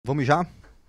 Vamos já?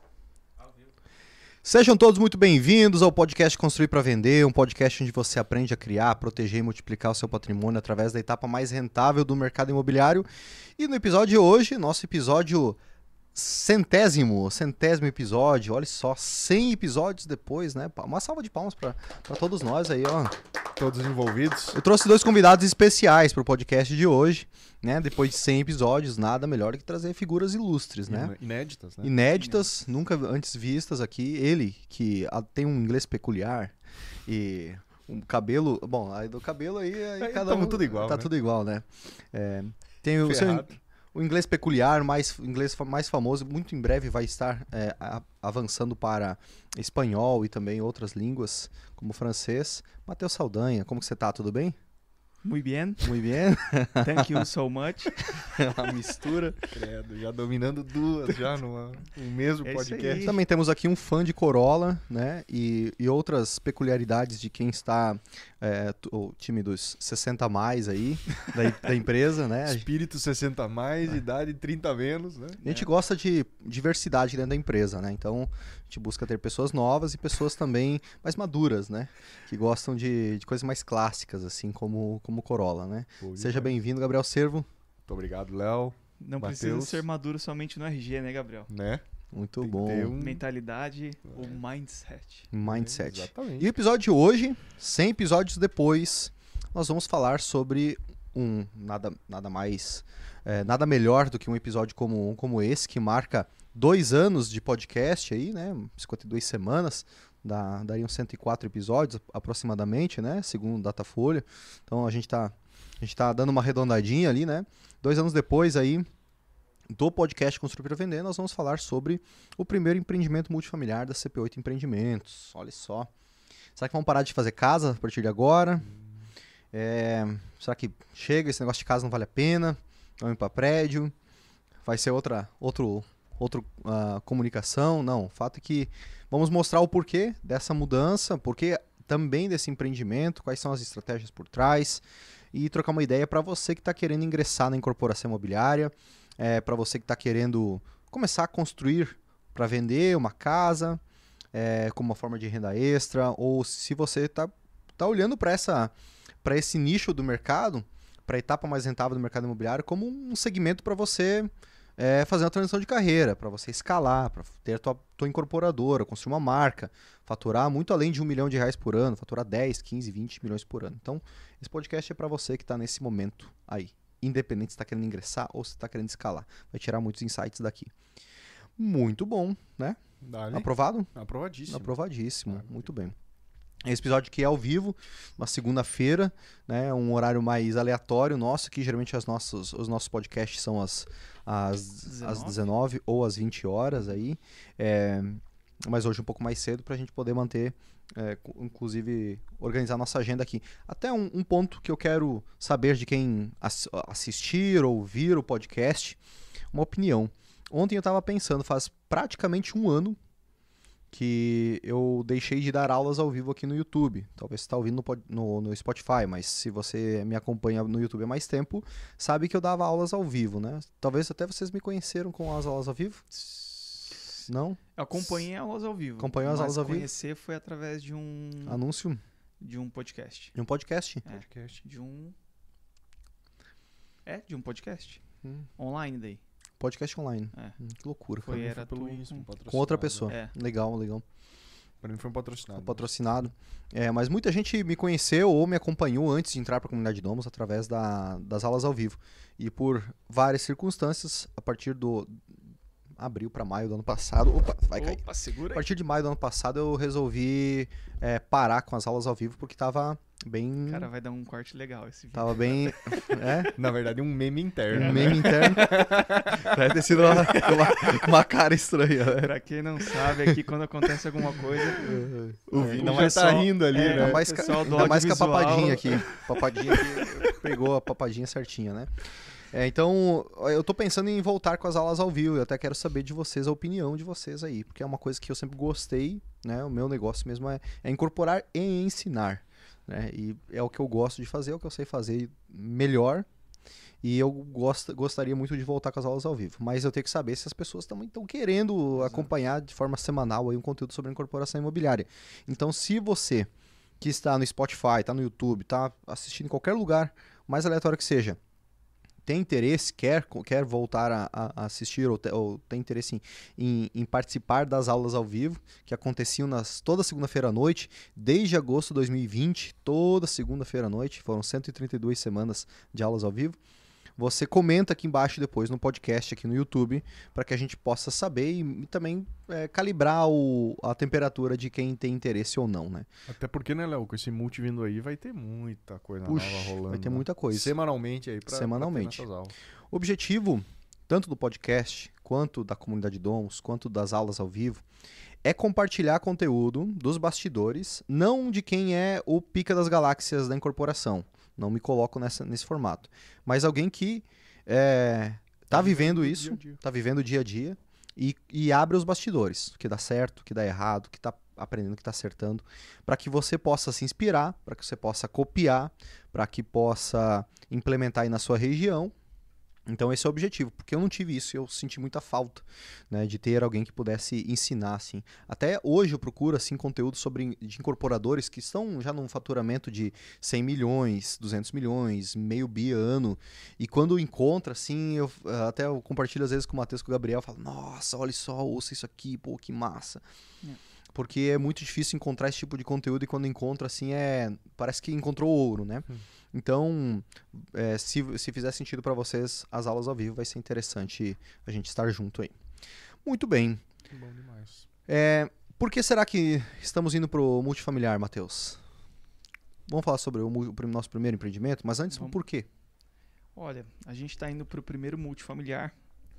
Sejam todos muito bem-vindos ao podcast Construir para Vender, um podcast onde você aprende a criar, proteger e multiplicar o seu patrimônio através da etapa mais rentável do mercado imobiliário. E no episódio de hoje, nosso episódio centésimo episódio, olha só, 100 episódios depois, né? Uma salva de palmas para todos nós aí, ó. Todos envolvidos. Eu trouxe dois convidados especiais para o podcast de hoje, né? Depois de 100 episódios, nada melhor do que trazer figuras ilustres, né? Inéditas, né? Inéditas, nunca antes vistas aqui. Ele, que tem um inglês peculiar e um cabelo... Bom, aí do cabelo aí cada um... tudo igual, Tá, né? Tudo igual, né? Tem o seu... O inglês peculiar, o inglês mais famoso, muito em breve vai estar avançando para espanhol e também outras línguas, como francês. Matheus Saldanha, como que você tá? Tudo bem? Muito bem. Muito bem. Thank you so much. A mistura. Credo, já dominando duas já no mesmo podcast. Também temos aqui um fã de Corolla, né? E outras peculiaridades de quem está o time dos 60 a mais aí, da empresa, né? Espírito 60 a mais, idade 30 a menos, né? A gente gosta de diversidade dentro da empresa, né? Então, a gente busca ter pessoas novas e pessoas também mais maduras, né? Que gostam de coisas mais clássicas, assim, como Corolla, né? Seja bem-vindo, Gabriel Servo. Muito obrigado, Léo. Não precisa ser maduro somente no RG, né, Gabriel? Né? Muito Tem bom. Mentalidade ou mindset. Mindset. Exatamente. E o episódio de hoje, 100 episódios depois, nós vamos falar sobre nada melhor do que um episódio como esse, que marca 2 anos de podcast aí, né? 52 semanas. Dariam 104 episódios aproximadamente, né? Segundo o Datafolha. Então a gente tá dando uma arredondadinha ali, né? 2 anos depois aí do podcast Construir para Vender, nós vamos falar sobre o primeiro empreendimento multifamiliar da CP8 Empreendimentos. Olha só. Será que vão parar de fazer casa a partir de agora? Será que chega, esse negócio de casa não vale a pena? Vamos ir para prédio? Vai ser outra comunicação? Não, o fato é que vamos mostrar o porquê dessa mudança, porquê também desse empreendimento, quais são as estratégias por trás e trocar uma ideia para você que está querendo ingressar na incorporação imobiliária, para você que está querendo começar a construir para vender uma casa como uma forma de renda extra, ou se você está olhando para esse nicho do mercado, para a etapa mais rentável do mercado imobiliário, como um segmento para você fazer uma transição de carreira, para você escalar, para ter a tua incorporadora, construir uma marca, faturar muito além de R$1 milhão por ano, faturar 10, 15, 20 milhões por ano. Então, esse podcast é para você que está nesse momento aí, independente se está querendo ingressar ou se está querendo escalar. Vai tirar muitos insights daqui. Muito bom, né? Dale. Aprovado? Aprovadíssimo. Aprovadíssimo, muito bem. Esse episódio aqui é ao vivo, uma segunda-feira, né, um horário mais aleatório nosso, que geralmente os nossos podcasts são às 19 ou às 20 horas aí, mas hoje um pouco mais cedo para a gente poder manter, inclusive organizar nossa agenda aqui. Até um ponto que eu quero saber de quem assistir ou ouvir o podcast, uma opinião. Ontem eu estava pensando, faz praticamente 1 ano que eu deixei de dar aulas ao vivo aqui no YouTube. Talvez você está ouvindo no Spotify, mas se você me acompanha no YouTube há mais tempo, sabe que eu dava aulas ao vivo, né? Talvez até vocês me conheceram com as aulas ao vivo. Não? Eu acompanhei aulas ao vivo. Acompanhou as aulas ao vivo? Conhecer foi através de um... Anúncio? De um podcast. De um podcast? Podcast. De um podcast. Online daí. Podcast online. Que loucura. Era pelo com outra pessoa. Legal. Para mim foi um patrocinado. Patrocinado. Mas muita gente me conheceu ou me acompanhou antes de entrar para a comunidade Domus através das aulas ao vivo. E por várias circunstâncias, a partir do abril para maio do ano passado... cair. Segura aí. A partir de maio do ano passado eu resolvi parar com as aulas ao vivo porque tava bem... Cara, vai dar um corte legal esse vídeo. Tava bem... Na verdade, um meme interno. Um meme interno. Deve ter sido uma cara estranha, né? Pra quem não sabe, aqui quando acontece alguma coisa... O Vina vai estar rindo ali, né? Ainda mais que a papadinha aqui. A papadinha aqui pegou a papadinha certinha, né? Então, eu tô pensando em voltar com as aulas ao vivo. Eu até quero saber de vocês, a opinião de vocês aí. Porque é uma coisa que eu sempre gostei, né? O meu negócio mesmo é incorporar e ensinar, né? E é o que eu gosto de fazer, é o que eu sei fazer melhor E eu gostaria muito de voltar com as aulas ao vivo. Mas eu tenho que saber se as pessoas também estão querendo acompanhar de forma semanal aí um conteúdo sobre incorporação imobiliária. Então, se você que está no Spotify, está no YouTube, está assistindo em qualquer lugar, mais aleatório que seja, tem interesse, quer voltar a assistir ou tem interesse em participar das aulas ao vivo, que aconteciam toda segunda-feira à noite, desde agosto de 2020, toda segunda-feira à noite, foram 132 semanas de aulas ao vivo. Você comenta aqui embaixo depois no podcast aqui no YouTube, para que a gente possa saber e também calibrar a temperatura de quem tem interesse ou não, né? Até porque, né, Léo, com esse multi vindo aí, vai ter muita coisa nova rolando. Vai ter muita coisa. Semanalmente aí pra ter nessas aulas. O objetivo, tanto do podcast, quanto da comunidade Domus, quanto das aulas ao vivo, é compartilhar conteúdo dos bastidores, não de quem é o pica das galáxias da incorporação. Não me coloco nesse formato. Mas alguém que tá vivendo isso, tá vivendo o dia a dia e abre os bastidores. O que dá certo, o que dá errado, o que tá aprendendo, o que tá acertando. Para que você possa se inspirar, para que você possa copiar, para que possa implementar aí na sua região. Então esse é o objetivo, porque eu não tive isso, eu senti muita falta, né, de ter alguém que pudesse ensinar, assim. Até hoje eu procuro, assim, conteúdo de incorporadores que estão já num faturamento de 100 milhões, 200 milhões, meio bi ano, e quando encontra, assim, eu compartilho às vezes com o Matheus, com o Gabriel, eu falo, nossa, olha só, ouça isso aqui, pô, que massa. Porque é muito difícil encontrar esse tipo de conteúdo e quando encontra, assim, parece que encontrou ouro, né? Então, se fizer sentido para vocês, as aulas ao vivo vai ser interessante a gente estar junto aí. Muito bem. Bom demais. Por que será que estamos indo pro multifamiliar, Matheus? Vamos falar sobre o nosso primeiro empreendimento, mas antes, por quê? Olha, a gente está indo pro primeiro multifamiliar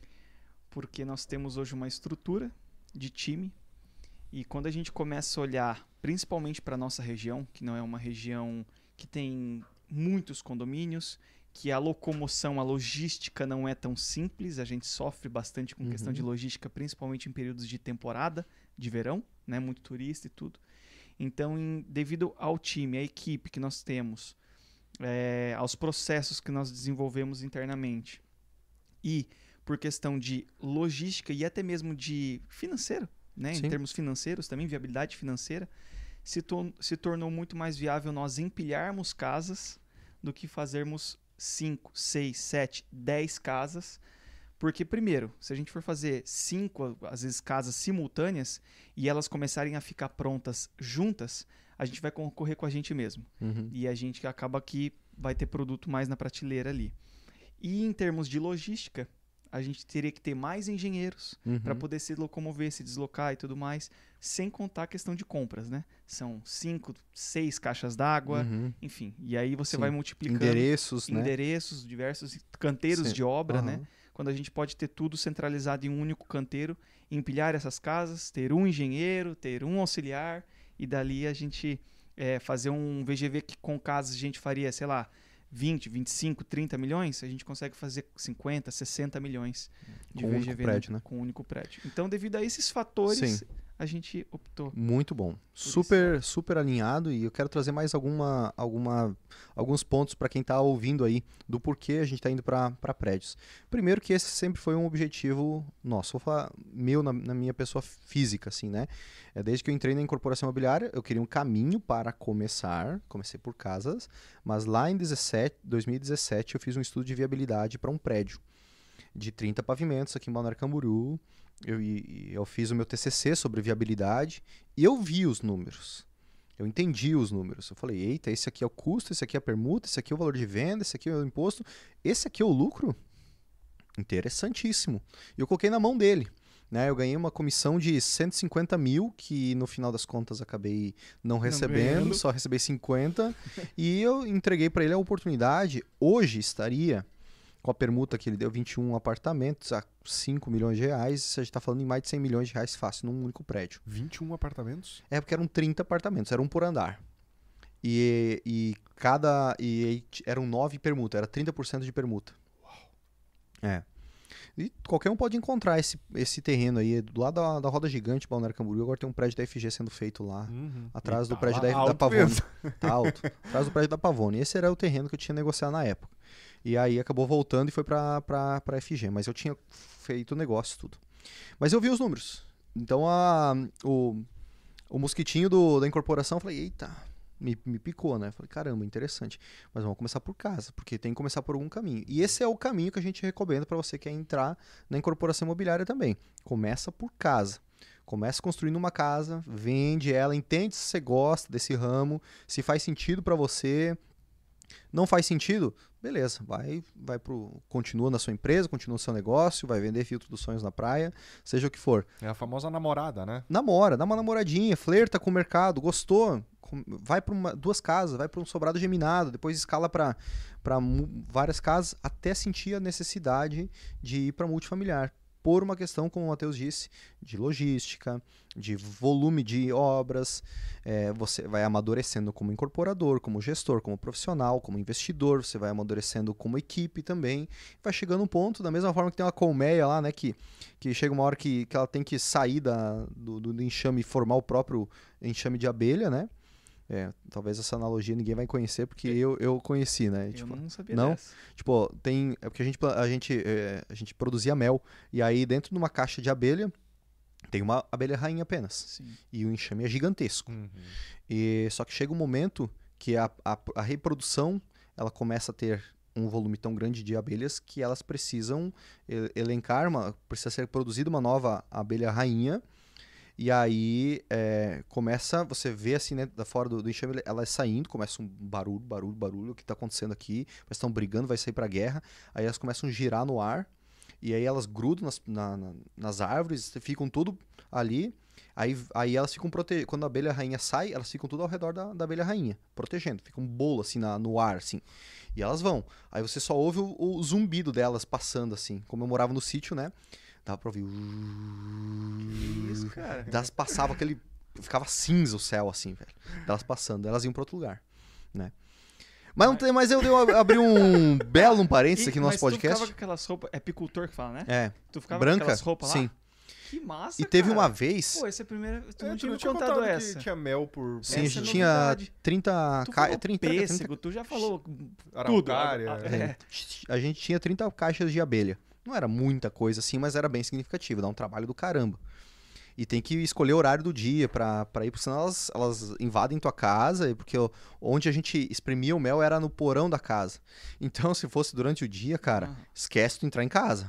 porque nós temos hoje uma estrutura de time e quando a gente começa a olhar principalmente para nossa região, que não é uma região que tem muitos condomínios, que a locomoção, a logística não é tão simples, a gente sofre bastante com questão de logística, principalmente em períodos de temporada, de verão, né, muito turista e tudo. Então, devido ao time, à equipe que nós temos, aos processos que nós desenvolvemos internamente e por questão de logística e até mesmo de financeiro, né, em termos financeiros também, viabilidade financeira, se tornou muito mais viável nós empilharmos casas do que fazermos 5, 6, 7, 10 casas. Porque, primeiro, se a gente for fazer 5, às vezes, casas simultâneas e elas começarem a ficar prontas juntas, a gente vai concorrer com a gente mesmo. E a gente acaba que vai ter produto mais na prateleira ali. E em termos de logística, a gente teria que ter mais engenheiros para poder se locomover, se deslocar e tudo mais, sem contar a questão de compras, né? São 5, 6 caixas d'água, enfim. E aí você vai multiplicando endereços, diversos canteiros de obra, né? Quando a gente pode ter tudo centralizado em um único canteiro, empilhar essas casas, ter um engenheiro, ter um auxiliar, e dali a gente fazer um VGV que com casas a gente faria, sei lá, 20, 25, 30 milhões, a gente consegue fazer 50, 60 milhões de VGV único prédio, né? Com um único prédio. Então, devido a esses fatores, a gente optou. Muito bom. Super alinhado, e eu quero trazer mais alguns pontos para quem está ouvindo aí do porquê a gente está indo para prédios. Primeiro que esse sempre foi um objetivo nosso, vou falar meu na minha pessoa física, assim, né? Desde que eu entrei na incorporação imobiliária, eu queria um caminho para comecei por casas, mas lá em 2017 eu fiz um estudo de viabilidade para um prédio de 30 pavimentos aqui em Balneário Camboriú. Eu fiz o meu TCC sobre viabilidade e eu vi os números. Eu entendi os números. Eu falei, eita, esse aqui é o custo, esse aqui é a permuta, esse aqui é o valor de venda, esse aqui é o imposto, esse aqui é o lucro? Interessantíssimo. E eu coloquei na mão dele. Né? Eu ganhei uma comissão de 150 mil, que no final das contas acabei não recebendo, só recebi 50. E eu entreguei para ele a oportunidade. Hoje estaria... com a permuta que ele deu, 21 apartamentos a 5 milhões de reais, a gente está falando em mais de 100 milhões de reais fácil, num único prédio. 21 apartamentos? Porque eram 30 apartamentos, era um por andar. E eram 9 permuta, era 30% de permuta. Uau. E qualquer um pode encontrar esse terreno aí, do lado da Roda Gigante, Balneário Camboriú. Agora tem um prédio da FG sendo feito lá, atrás do prédio da Pavone. Tá alto. Atrás do prédio da Pavone. Esse era o terreno que eu tinha negociado na época. E aí acabou voltando e foi pra FG. Mas eu tinha feito o negócio, tudo. Mas eu vi os números. Então o mosquitinho da incorporação, eu falei, eita, me picou, né? Falei, caramba, interessante. Mas vamos começar por casa, porque tem que começar por algum caminho. E esse é o caminho que a gente recomenda para você que quer entrar na incorporação imobiliária também. Começa por casa. Começa construindo uma casa, vende ela, entende se você gosta desse ramo, se faz sentido para você. Não faz sentido? Beleza, continua na sua empresa, continua no seu negócio, vai vender filtro dos sonhos na praia, seja o que for. É a famosa namorada, né? Namora, dá uma namoradinha, flerta com o mercado, gostou, vai para 2 casas, vai para um sobrado geminado, depois escala para várias casas, até sentir a necessidade de ir para multifamiliar. Por uma questão, como o Matheus disse, de logística, de volume de obras, você vai amadurecendo como incorporador, como gestor, como profissional, como investidor, você vai amadurecendo como equipe também, vai chegando um ponto, da mesma forma que tem uma colmeia lá, né, que chega uma hora que ela tem que sair do enxame e formar o próprio enxame de abelha, né? Talvez essa analogia ninguém vai conhecer, porque eu conheci, né? Eu não sabia não? dessa. Tipo, é porque a gente produzia mel, e aí dentro de uma caixa de abelha tem uma abelha rainha apenas. Sim. E o enxame é gigantesco. E só que chega um momento que a reprodução, ela começa a ter um volume tão grande de abelhas que elas precisam precisa ser produzida uma nova abelha rainha. E aí começa, você vê assim, né, da fora do enxame, ela saindo, começa um barulho, o que está acontecendo aqui, elas estão brigando, vai sair para guerra, aí elas começam a girar no ar, e aí elas grudam nas árvores, ficam tudo ali, aí elas ficam protegidas, quando a abelha rainha sai, elas ficam tudo ao redor da abelha rainha, protegendo, fica um bolo assim no ar, assim, e elas vão, aí você só ouve o zumbido delas passando assim, como eu morava no sítio, né, dava pra ouvir. Que isso, cara? Elas passavam ficava cinza o céu, assim, velho. Elas passando, elas iam pra outro lugar, né? Mas não tem, mas eu abri um belo parênteses aqui no nosso podcast. Tu ficava com aquelas roupas, é apicultor que fala, né? É. Tu ficava Branca, com aquelas roupas lá? sim. Que massa, E teve cara. uma vez... Pô, essa é a primeira... Tu não Tu tinha não me tinha contado contado essa. que tinha mel por... Sim, a Essa gente é tinha novidade. 30... Tu falou 30 pêssego, tu já falou Araucária. tudo. É. A gente tinha 30 caixas de abelha. Não era muita coisa assim, mas era bem significativo. Dá um trabalho do caramba. E tem que escolher o horário do dia pra ir, porque senão elas invadem tua casa, porque onde a gente exprimia o mel era no porão da casa. Então, se fosse durante o dia, cara, esquece tu entrar em casa.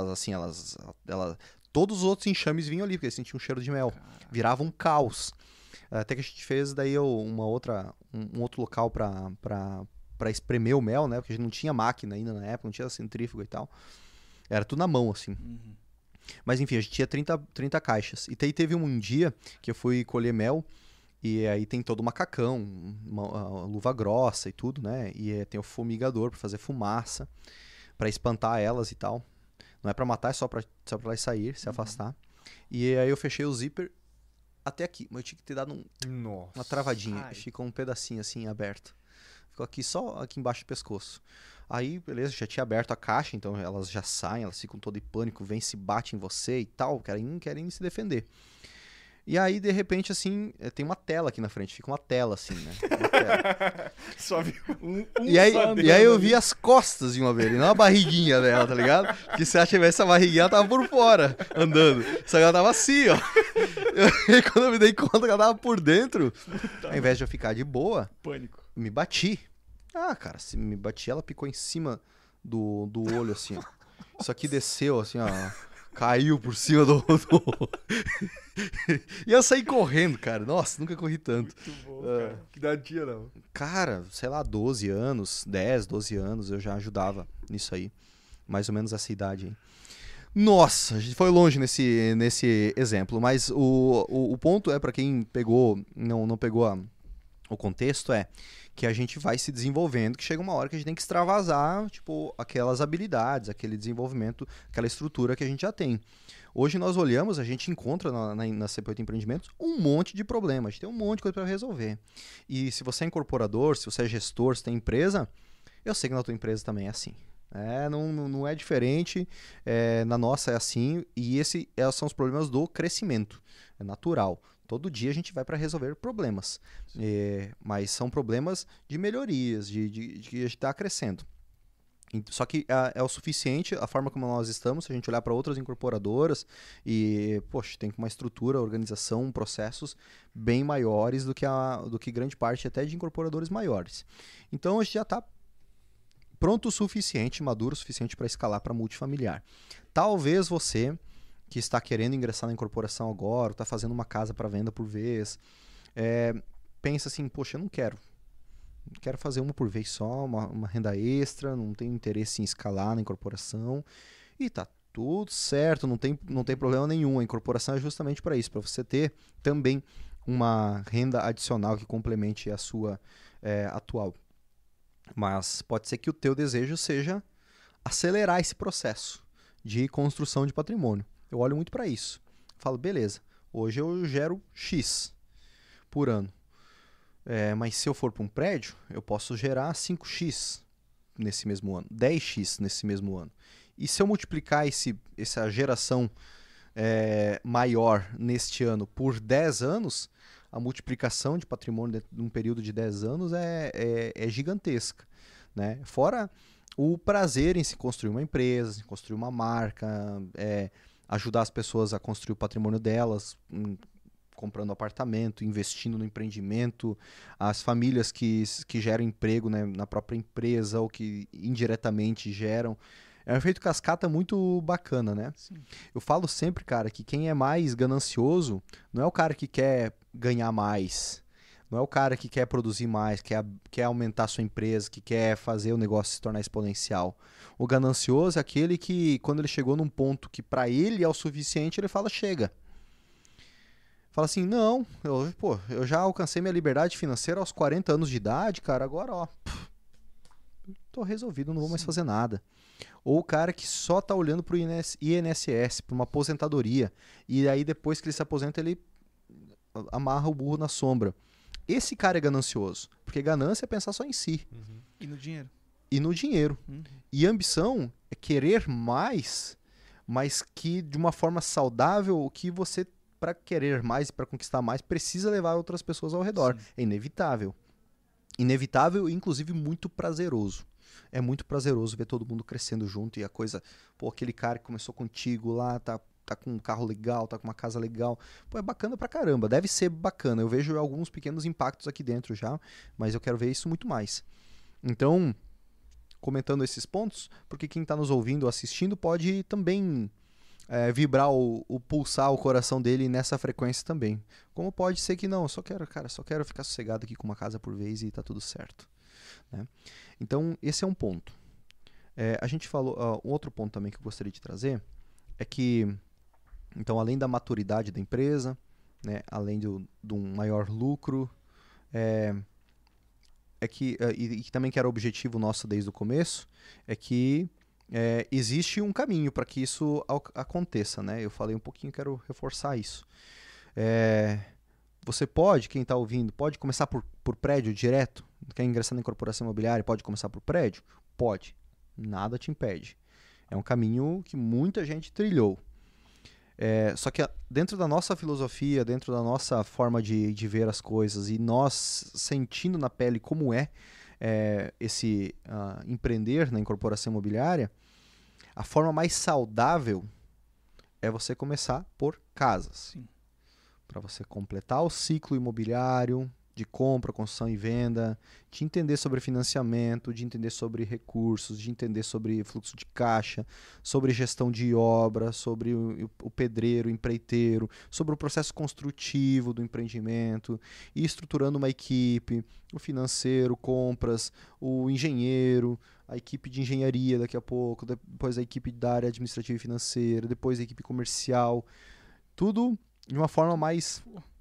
Todos os outros enxames vinham ali, porque eles sentiam um cheiro de mel. Virava um caos. Até que a gente fez daí um outro local pra espremer o mel, né? Porque a gente não tinha máquina ainda na época, não tinha centrífuga e tal. Era tudo na mão, assim. Mas enfim, a gente tinha 30 caixas. E teve um dia que eu fui colher mel, e aí tem todo o macacão, uma luva grossa e tudo, né? E tem o fumigador pra fazer fumaça, pra espantar elas e tal. Não é pra matar, é só pra elas sair, se afastar. E aí eu fechei o zíper até aqui, mas eu tinha que ter dado uma travadinha. Ai. Ficou um pedacinho assim aberto. Ficou aqui só aqui embaixo do pescoço. Aí, beleza, já tinha aberto a caixa, então elas já saem, elas ficam todas em pânico, vêm, se batem em você e tal, querem se defender. E aí, de repente, assim, tem uma tela aqui na frente, fica uma tela assim, né? Uma tela. Só viu E aí eu vi as costas de uma abelha, não a barriguinha dela, tá ligado? Porque se ela tivesse a barriguinha, ela tava por fora, andando. Só que ela tava assim, ó. E quando eu me dei conta que ela tava por dentro, ao invés de eu ficar de boa, Pânico. me bati. Ah, cara, se me bati, ela picou em cima do olho, assim, ó. Isso aqui desceu, assim, ó. Caiu por cima do... E eu saí correndo, cara. Nossa, nunca corri tanto. Muito bom, cara. Que idade tinha, não? Cara, sei lá, 12 anos, 10, 12 anos, eu já ajudava nisso aí. Mais ou menos essa idade aí. Nossa, a gente foi longe nesse exemplo, mas o ponto é, pra quem pegou, não pegou o contexto, é que a gente vai se desenvolvendo, que chega uma hora que a gente tem que extravasar, tipo, aquelas habilidades, aquele desenvolvimento, aquela estrutura que a gente já tem. Hoje nós olhamos, a gente encontra na CP8 Empreendimentos um monte de problemas, a gente tem um monte de coisa para resolver. E se você é incorporador, se você é gestor, se tem empresa, eu sei que na tua empresa também é assim. Não é diferente. Na nossa é assim. E esses são os problemas do crescimento. É natural. Todo dia a gente vai para resolver problemas. Mas são problemas de melhorias, de que a gente está crescendo. Só que é o suficiente, a forma como nós estamos, se a gente olhar para outras incorporadoras e, poxa, tem uma estrutura, organização, processos bem maiores do que grande parte até de incorporadores maiores. Então a gente já está pronto o suficiente, maduro o suficiente para escalar para multifamiliar. Talvez você que está querendo ingressar na incorporação agora, está fazendo uma casa para venda por vez, pensa assim, poxa, eu não quero fazer uma por vez só, uma renda extra, não tenho interesse em escalar na incorporação. E tá tudo certo, não tem problema nenhum. A incorporação é justamente para isso, para você ter também uma renda adicional que complemente a sua atual. Mas pode ser que o teu desejo seja acelerar esse processo de construção de patrimônio. Eu olho muito para isso. Falo, beleza, hoje eu gero X por ano. Mas se eu for para um prédio, eu posso gerar 5x nesse mesmo ano, 10x nesse mesmo ano. E se eu multiplicar essa geração maior neste ano por 10 anos, a multiplicação de patrimônio dentro de um período de 10 anos é gigantesca. Né? Fora o prazer em se construir uma empresa, se construir uma marca, ajudar as pessoas a construir o patrimônio delas, comprando apartamento, investindo no empreendimento, as famílias que geram emprego, né, na própria empresa ou que indiretamente geram. É um efeito cascata muito bacana, né? Sim. Eu falo sempre, cara, que quem é mais ganancioso não é o cara que quer ganhar mais, não é o cara que quer produzir mais, quer aumentar a sua empresa, que quer fazer o negócio se tornar exponencial. O ganancioso é aquele que, quando ele chegou num ponto que para ele é o suficiente, ele fala, chega. Fala assim, não, eu já alcancei minha liberdade financeira aos 40 anos de idade, cara, agora, tô resolvido, não vou mais fazer nada. Ou o cara que só tá olhando pro INSS, pra uma aposentadoria, e aí depois que ele se aposenta, ele amarra o burro na sombra. Esse cara é ganancioso, porque ganância é pensar só em si. Uhum. E no dinheiro. E no dinheiro. Uhum. E ambição é querer mais, mas que de uma forma saudável, o que você, para querer mais e para conquistar mais, precisa levar outras pessoas ao redor. Sim. É inevitável. Inevitável e, inclusive, muito prazeroso. É muito prazeroso ver todo mundo crescendo junto e a coisa... aquele cara que começou contigo lá, tá com um carro legal, tá com uma casa legal. É bacana pra caramba. Deve ser bacana. Eu vejo alguns pequenos impactos aqui dentro já, mas eu quero ver isso muito mais. Então, comentando esses pontos, porque quem tá nos ouvindo ou assistindo pode também... vibrar pulsar o coração dele nessa frequência também. Como pode ser que não, eu só quero ficar sossegado aqui com uma casa por vez e tá tudo certo. Né? Então, esse é um ponto. A gente falou, um outro ponto também que eu gostaria de trazer é que, então, além da maturidade da empresa, né, além de um maior lucro, e também que era o objetivo nosso desde o começo, é que existe um caminho para que isso aconteça, né? Eu falei um pouquinho, quero reforçar isso. Você pode, quem está ouvindo, pode começar por prédio direto? Quer ingressar na incorporação imobiliária, pode começar por prédio? Pode. Nada te impede. É um caminho que muita gente trilhou. Só que dentro da nossa filosofia, dentro da nossa forma de ver as coisas e nós sentindo na pele como esse empreender na incorporação imobiliária, a forma mais saudável é você começar por casas. Para você completar o ciclo imobiliário de compra, construção e venda, de entender sobre financiamento, de entender sobre recursos, de entender sobre fluxo de caixa, sobre gestão de obra, sobre o pedreiro, o empreiteiro, sobre o processo construtivo do empreendimento, e estruturando uma equipe, o financeiro, compras, o engenheiro, a equipe de engenharia daqui a pouco, depois a equipe da área administrativa e financeira, depois a equipe comercial, tudo de uma forma mais...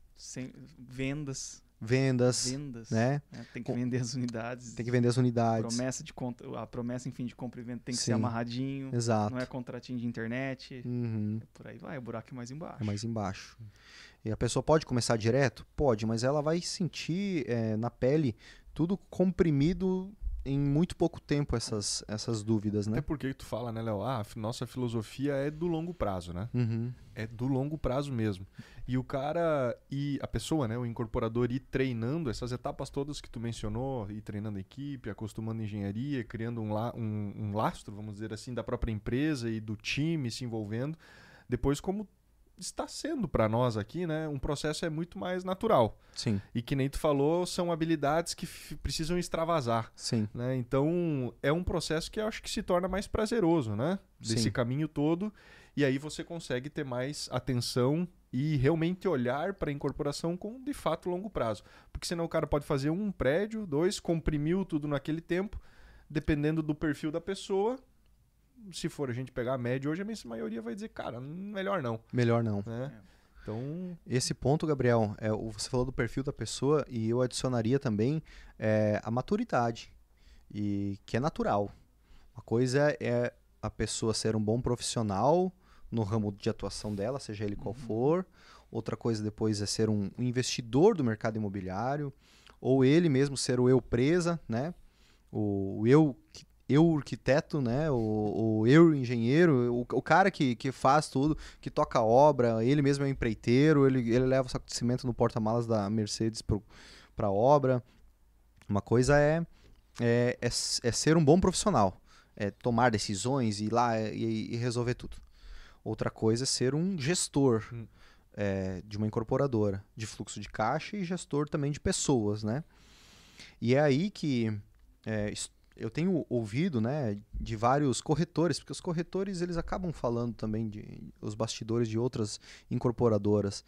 Vendas, né? Tem que vender as unidades. Tem que vender as unidades. A promessa, enfim, de compra e venda tem que ser amarradinho. Exato. Não é contratinho de internet. Uhum. Por aí vai, o buraco é mais embaixo. É mais embaixo. E a pessoa pode começar direto? Pode, mas ela vai sentir na pele tudo comprimido em muito pouco tempo essas dúvidas, Até né? porque tu fala, né, Léo? Nossa filosofia é do longo prazo, né? Uhum. É do longo prazo mesmo. E o cara, e a pessoa, né, o incorporador, ir treinando essas etapas todas que tu mencionou, ir treinando a equipe, acostumando a engenharia, criando um lastro, vamos dizer assim, da própria empresa e do time se envolvendo. Depois, como está sendo para nós aqui, né, um processo é muito mais natural. Sim, E que nem tu falou, são habilidades que precisam extravasar. sim, Né? Então, é um processo que eu acho que se torna mais prazeroso, né? Desse Sim. caminho todo. E aí você consegue ter mais atenção e realmente olhar para a incorporação com, de fato, longo prazo. Porque senão o cara pode fazer um prédio, 2, comprimiu tudo naquele tempo, dependendo do perfil da pessoa. Se for a gente pegar a média hoje, a minha maioria vai dizer, cara, melhor não. melhor não. Né? Então, Esse ponto, Gabriel, você falou do perfil da pessoa e eu adicionaria também a maturidade, e que é natural. Uma coisa é a pessoa ser um bom profissional no ramo de atuação dela, seja ele qual for. Outra coisa depois é ser um investidor do mercado imobiliário, ou ele mesmo ser o eu presa, né? O eu arquiteto, né? O eu engenheiro, o cara que faz tudo, que toca a obra, ele mesmo é um empreiteiro, ele leva o saco de cimento no porta-malas da Mercedes para a obra. Uma coisa é ser um bom profissional, é tomar decisões, ir lá e resolver tudo. Outra coisa é ser um gestor de uma incorporadora, de fluxo de caixa e gestor também de pessoas, né? E é aí que eu tenho ouvido, né, de vários corretores, porque os corretores eles acabam falando também os bastidores de outras incorporadoras.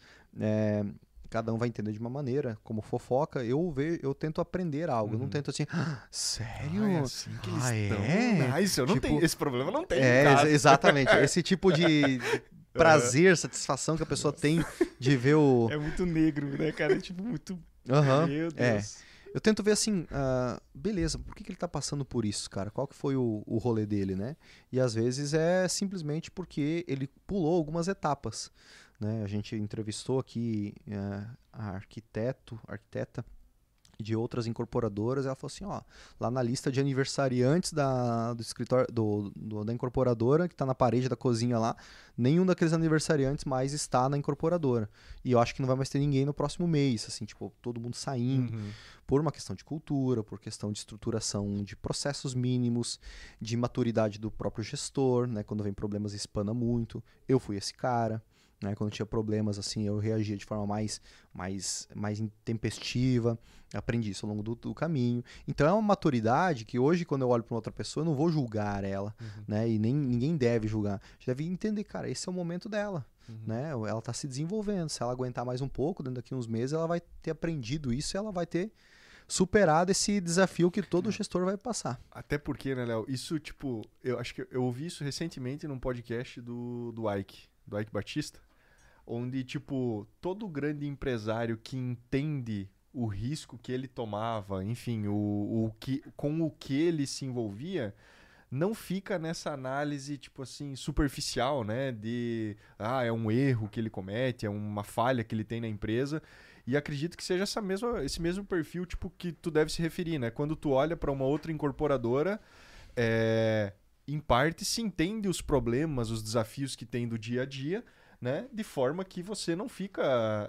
Cada um vai entender de uma maneira, como fofoca. Eu tento aprender algo, eu não tento assim, sério? é assim que eles estão. É? Nice, eu não Tipo, tenho, esse problema não tem em casa. Exatamente. Esse tipo de prazer, satisfação que a pessoa tem de ver o... É muito negro, né, cara? É tipo muito... Aham, Meu Deus. Eu tento ver assim, beleza, por que ele tá passando por isso, cara? Qual que foi o rolê dele, né? E às vezes é simplesmente porque ele pulou algumas etapas, né? A gente entrevistou aqui a arquiteta de outras incorporadoras, ela falou assim, ó, lá na lista de aniversariantes do escritório da incorporadora, que está na parede da cozinha lá, nenhum daqueles aniversariantes mais está na incorporadora. E eu acho que não vai mais ter ninguém no próximo mês, assim, tipo, todo mundo saindo, por uma questão de cultura, por questão de estruturação de processos mínimos, de maturidade do próprio gestor, né? Quando vem problemas, espana muito. Eu fui esse cara. Né, quando tinha problemas, assim, eu reagia de forma mais intempestiva. Aprendi isso ao longo do caminho. Então é uma maturidade que hoje, quando eu olho para outra pessoa, eu não vou julgar ela, né? E nem ninguém deve julgar. A gente deve entender, cara, esse é o momento dela. Né? Ela está se desenvolvendo. Se ela aguentar mais um pouco, dentro daqui uns meses, ela vai ter aprendido isso e ela vai ter superado esse desafio que todo gestor vai passar. Até porque, né, Léo, isso, tipo, eu acho que eu ouvi isso recentemente num podcast do Ike Batista, onde, tipo, todo grande empresário que entende o risco que ele tomava, enfim, com o que ele se envolvia, não fica nessa análise, tipo assim, superficial, né? De, é um erro que ele comete, é uma falha que ele tem na empresa. E acredito que seja esse mesmo perfil, tipo, que tu deve se referir, né? Quando tu olha para uma outra incorporadora, em parte se entende os problemas, os desafios que tem do dia a dia, né? De forma que você não fica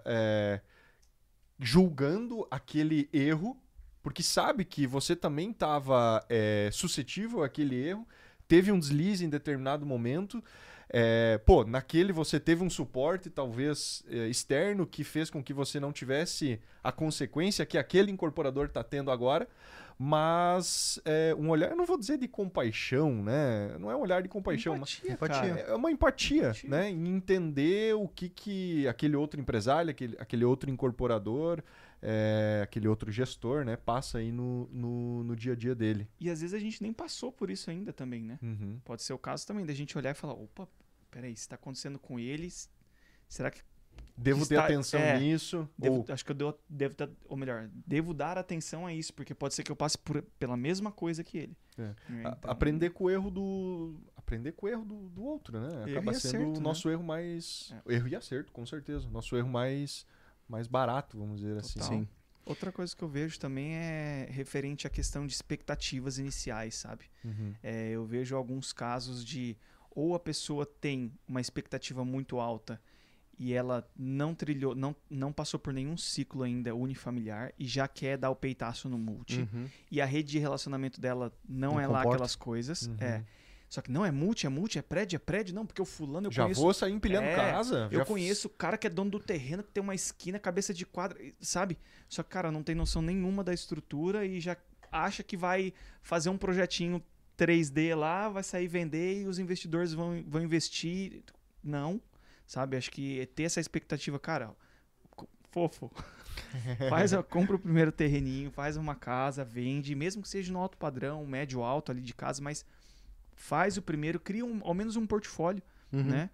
julgando aquele erro, porque sabe que você também estava suscetível àquele erro, teve um deslize em determinado momento, naquele você teve um suporte talvez externo que fez com que você não tivesse a consequência que aquele incorporador está tendo agora, mas um olhar, eu não vou dizer de compaixão, né? Não é um olhar de compaixão, Empatia, mas cara. é uma empatia, né? Em entender o que aquele outro empresário, aquele outro incorporador, aquele outro gestor, né? Passa aí no dia a dia dele. E às vezes a gente nem passou por isso ainda também, né? Pode ser o caso também da gente olhar e falar, opa, peraí, isso está acontecendo com eles, será que Devo ter atenção nisso. Acho que eu devo dar atenção a isso, porque pode ser que eu passe pela mesma coisa que ele. Então, aprender com o erro do outro, né? Acaba sendo acerto, o nosso erro mais... Erro e acerto, com certeza. Nosso erro mais barato, vamos dizer assim. Sim. Outra coisa que eu vejo também é referente à questão de expectativas iniciais, sabe? Eu vejo alguns casos de ou a pessoa tem uma expectativa muito alta e ela não trilhou, não passou por nenhum ciclo ainda unifamiliar e já quer dar o peitaço no multi. E a rede de relacionamento dela não é lá comporta. aquelas coisas. Só que não é multi, é prédio, não, porque o fulano eu Já conheço. vou sair empilhando casa. Eu conheço o cara que é dono do terreno, que tem uma esquina, cabeça de quadra, sabe? Só que, cara, não tem noção nenhuma da estrutura e já acha que vai fazer um projetinho 3D lá, vai sair vender e os investidores vão investir. Não, sabe? Acho que ter essa expectativa, cara, fofo. Compra o primeiro terreninho, faz uma casa, vende, mesmo que seja no alto padrão, médio alto ali de casa, mas faz o primeiro, cria ao menos um portfólio, né?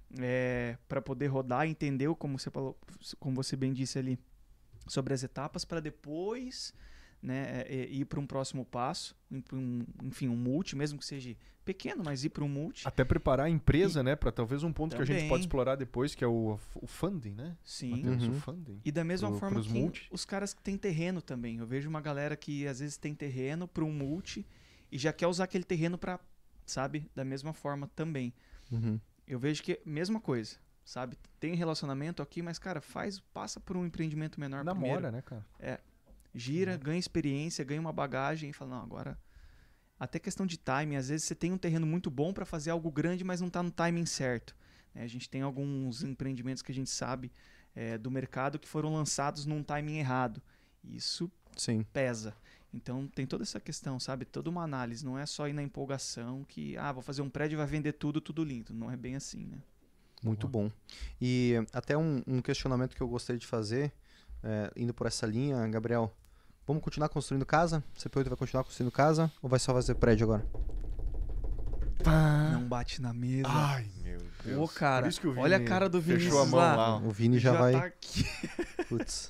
Para poder rodar, entender como você falou, como você bem disse ali, sobre as etapas, para depois, né, ir para um próximo passo, enfim, um multi, mesmo que seja pequeno, mas ir para um multi. Até preparar a empresa, né? Para talvez um ponto Também. que a gente pode explorar depois, que é o funding, né? Sim. Mateus, o funding. E da mesma forma que multi. os caras que têm terreno também. Eu vejo uma galera que às vezes tem terreno para um multi e já quer usar aquele terreno para, sabe? Da mesma forma também. Eu vejo que mesma coisa, sabe? Tem relacionamento aqui, mas, cara, passa por um empreendimento menor primeiro. Namora, né, cara? Gira, ganha experiência, ganha uma bagagem e fala, não, agora... Até questão de timing, às vezes você tem um terreno muito bom para fazer algo grande, mas não está no timing certo. A gente tem alguns empreendimentos que a gente sabe do mercado que foram lançados num timing errado. Isso pesa. Então tem toda essa questão, sabe? Toda uma análise. Não é só ir na empolgação que, vou fazer um prédio e vai vender tudo lindo. Não é bem assim, né? Muito bom. E até um questionamento que eu gostaria de fazer, indo por essa linha, Gabriel. Vamos continuar construindo casa? CP8 vai continuar construindo casa ou vai só fazer prédio agora? Não bate na mesa. Ai, meu Deus. Ô, cara, Por isso que o Vini olha a cara do fechou Vinícius a mão lá. O Vini já vai... Tá aqui. Putz.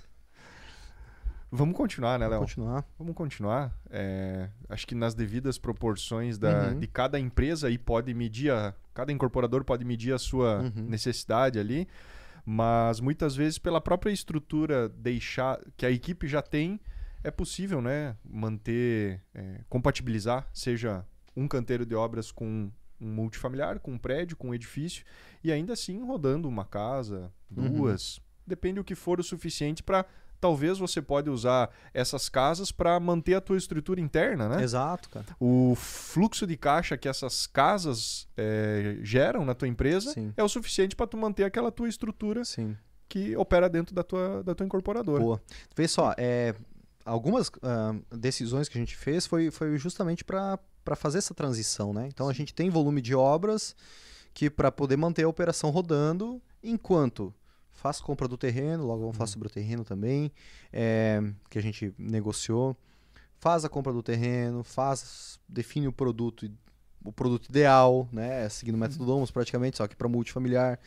Vamos continuar, né, Léo? Vamos continuar. Acho que nas devidas proporções de cada empresa aí cada incorporador pode medir a sua necessidade ali, mas muitas vezes pela própria estrutura que a equipe já tem, é possível, né, manter, compatibilizar, seja um canteiro de obras com um multifamiliar, com um prédio, com um edifício, e ainda assim rodando uma casa, duas, depende do que for o suficiente para... Talvez você pode usar essas casas para manter a tua estrutura interna, né? Exato, cara. O fluxo de caixa que essas casas geram na tua empresa é o suficiente para tu manter aquela tua estrutura que opera dentro da tua incorporadora. Boa. Vê só, algumas decisões que a gente fez foi justamente para fazer essa transição, né? Então a gente tem volume de obras que para poder manter a operação rodando enquanto faz compra do terreno, logo vamos falar sobre o terreno também, que a gente negociou, faz a compra do terreno, define o produto ideal, né? Seguindo o método Domus praticamente, só que para multifamiliar,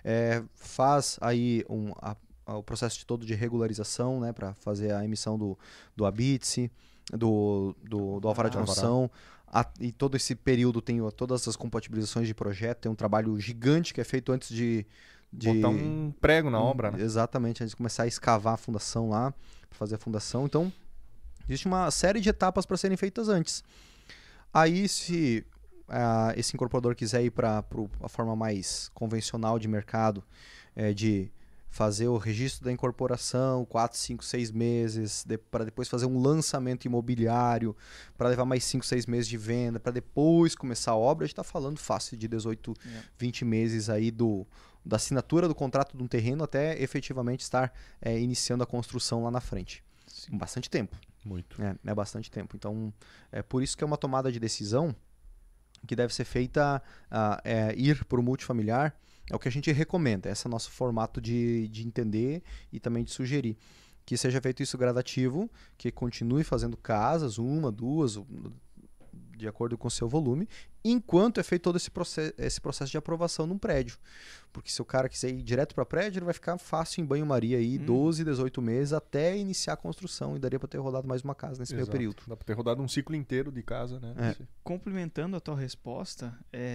faz aí o processo todo de regularização, né, para fazer a emissão do ABITSE, do alvará de construção, e todo esse período tem todas as compatibilizações de projeto, tem um trabalho gigante que é feito antes de botar um prego na obra, né? Exatamente, antes de começar a escavar a fundação lá, para fazer a fundação. Então, existe uma série de etapas para serem feitas antes. Aí, se esse incorporador quiser ir para a forma mais convencional de mercado, de fazer o registro da incorporação, 4, 5, 6 meses, para depois fazer um lançamento imobiliário, para levar mais 5, 6 meses de venda, para depois começar a obra, a gente está falando fácil de 18, 20 meses aí da assinatura do contrato de um terreno até efetivamente estar iniciando a construção lá na frente. Sim. Bastante tempo. Muito. É bastante tempo. Então, é por isso que é uma tomada de decisão que deve ser feita, ir para o multifamiliar, é o que a gente recomenda. Esse é o nosso formato de entender e também de sugerir. Que seja feito isso gradativo, que continue fazendo casas, 1, 2, de acordo com o seu volume, enquanto é feito todo esse processo de aprovação num prédio. Porque se o cara quiser ir direto para prédio, ele vai ficar fácil em banho-maria aí, 12, 18 meses, até iniciar a construção, e daria para ter rodado mais uma casa nesse meio período. Dá para ter rodado um ciclo inteiro de casa, né? Complementando a tua resposta,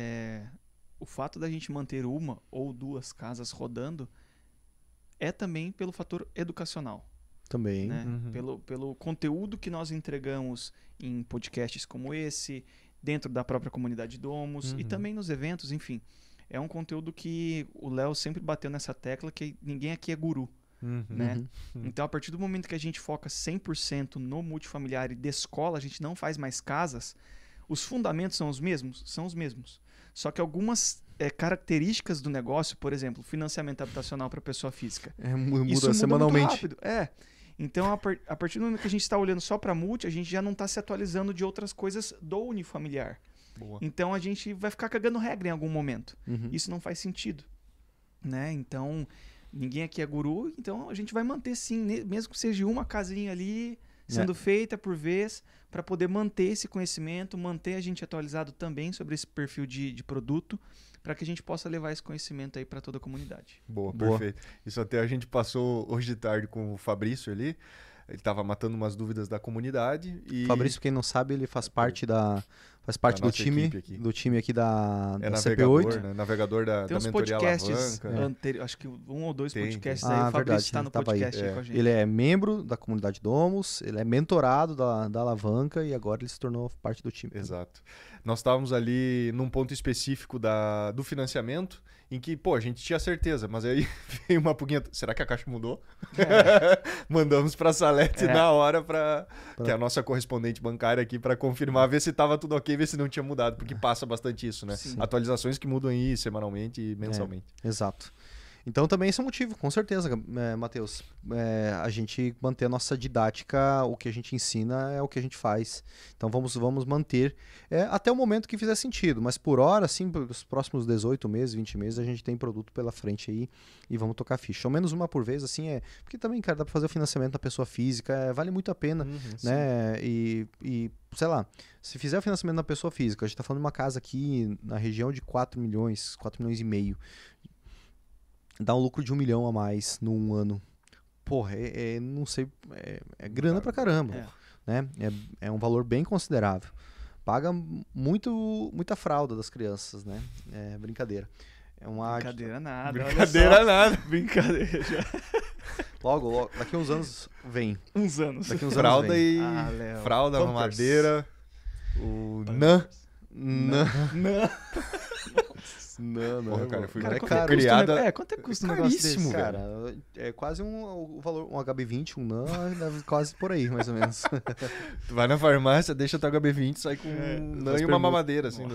o fato da gente manter 1 ou 2 casas rodando é também pelo fator educacional. Também. né? Uhum. Pelo conteúdo que nós entregamos em podcasts como esse, dentro da própria comunidade Domus e Uhum. também nos eventos, enfim. É um conteúdo que o Léo sempre bateu nessa tecla que ninguém aqui é guru, Uhum. né? Uhum. Então, a partir do momento que a gente foca 100% no multifamiliar e descola, a gente não faz mais casas, os fundamentos são os mesmos? São os mesmos. Só que algumas características do negócio, por exemplo, financiamento habitacional para pessoa física, Muda isso muda semanalmente. muito rápido. Então, a partir do momento que a gente está olhando só para multi, a gente já não está se atualizando de outras coisas do unifamiliar. Boa. Então, a gente vai ficar cagando regra em algum momento. Uhum. Isso não faz sentido, né? Então, ninguém aqui é guru, então a gente vai manter sim, mesmo que seja uma casinha ali sendo feita por vez, para poder manter esse conhecimento, manter a gente atualizado também sobre esse perfil de produto, para que a gente possa levar esse conhecimento aí para toda a comunidade. Boa, Boa. perfeito. Isso até a gente passou hoje de tarde com o Fabrício ali. Ele estava matando umas dúvidas da comunidade e Fabrício, quem não sabe, ele faz parte do nossa time, equipe aqui. do time aqui da navegador, CP8. né? Navegador da Tem uns mentoria podcasts Alavanca. anteriores, acho que um ou dois Tem, podcasts tem. aí, Ah, o Fabrício verdade, está no tava aí. podcast aí com a gente. Ele é membro da comunidade Domus, ele é mentorado da Alavanca e agora ele se tornou parte do time. Exato. Nós estávamos ali num ponto específico do financiamento, em que, pô, a gente tinha certeza, mas aí veio uma puguinha. Será que a Caixa mudou? Mandamos para a Salete na hora que é a nossa correspondente bancária aqui para confirmar, ver se estava tudo ok, ver se não tinha mudado, porque passa bastante isso, né? Sim. Atualizações que mudam aí semanalmente e mensalmente. Exato. Então também esse é um motivo, com certeza, Matheus. A gente manter a nossa didática, o que a gente ensina é o que a gente faz. Então vamos manter até o momento que fizer sentido. Mas por hora, assim, pelos próximos 18 meses, 20 meses, a gente tem produto pela frente aí e vamos tocar ficha. Ao menos uma por vez, assim, porque também, cara, dá pra fazer o financiamento da pessoa física, vale muito a pena, né? E, sei lá, se fizer o financiamento da pessoa física, a gente tá falando de uma casa aqui na região de 4 milhões e meio. Dá um lucro de 1 milhão a mais num ano. Porra, não sei, é grana pra caramba, né? É um valor bem considerável. Paga muita fralda das crianças, né? É brincadeira. Brincadeira nada. Brincadeira nada. Brincadeira já. Logo, daqui uns anos vem. Uns anos. Daqui uns Fralda anos vem. e... Léo. Fralda, Pampers. mamadeira, o Não. Porra, cara, eu fui Cara, criada... quanto é que custa um negócio desse? caríssimo, Cara, é quase o valor, um HB20, deve quase por aí, mais ou menos. Tu vai na farmácia, deixa teu HB20, sai com um NAN e uma mamadeira, assim.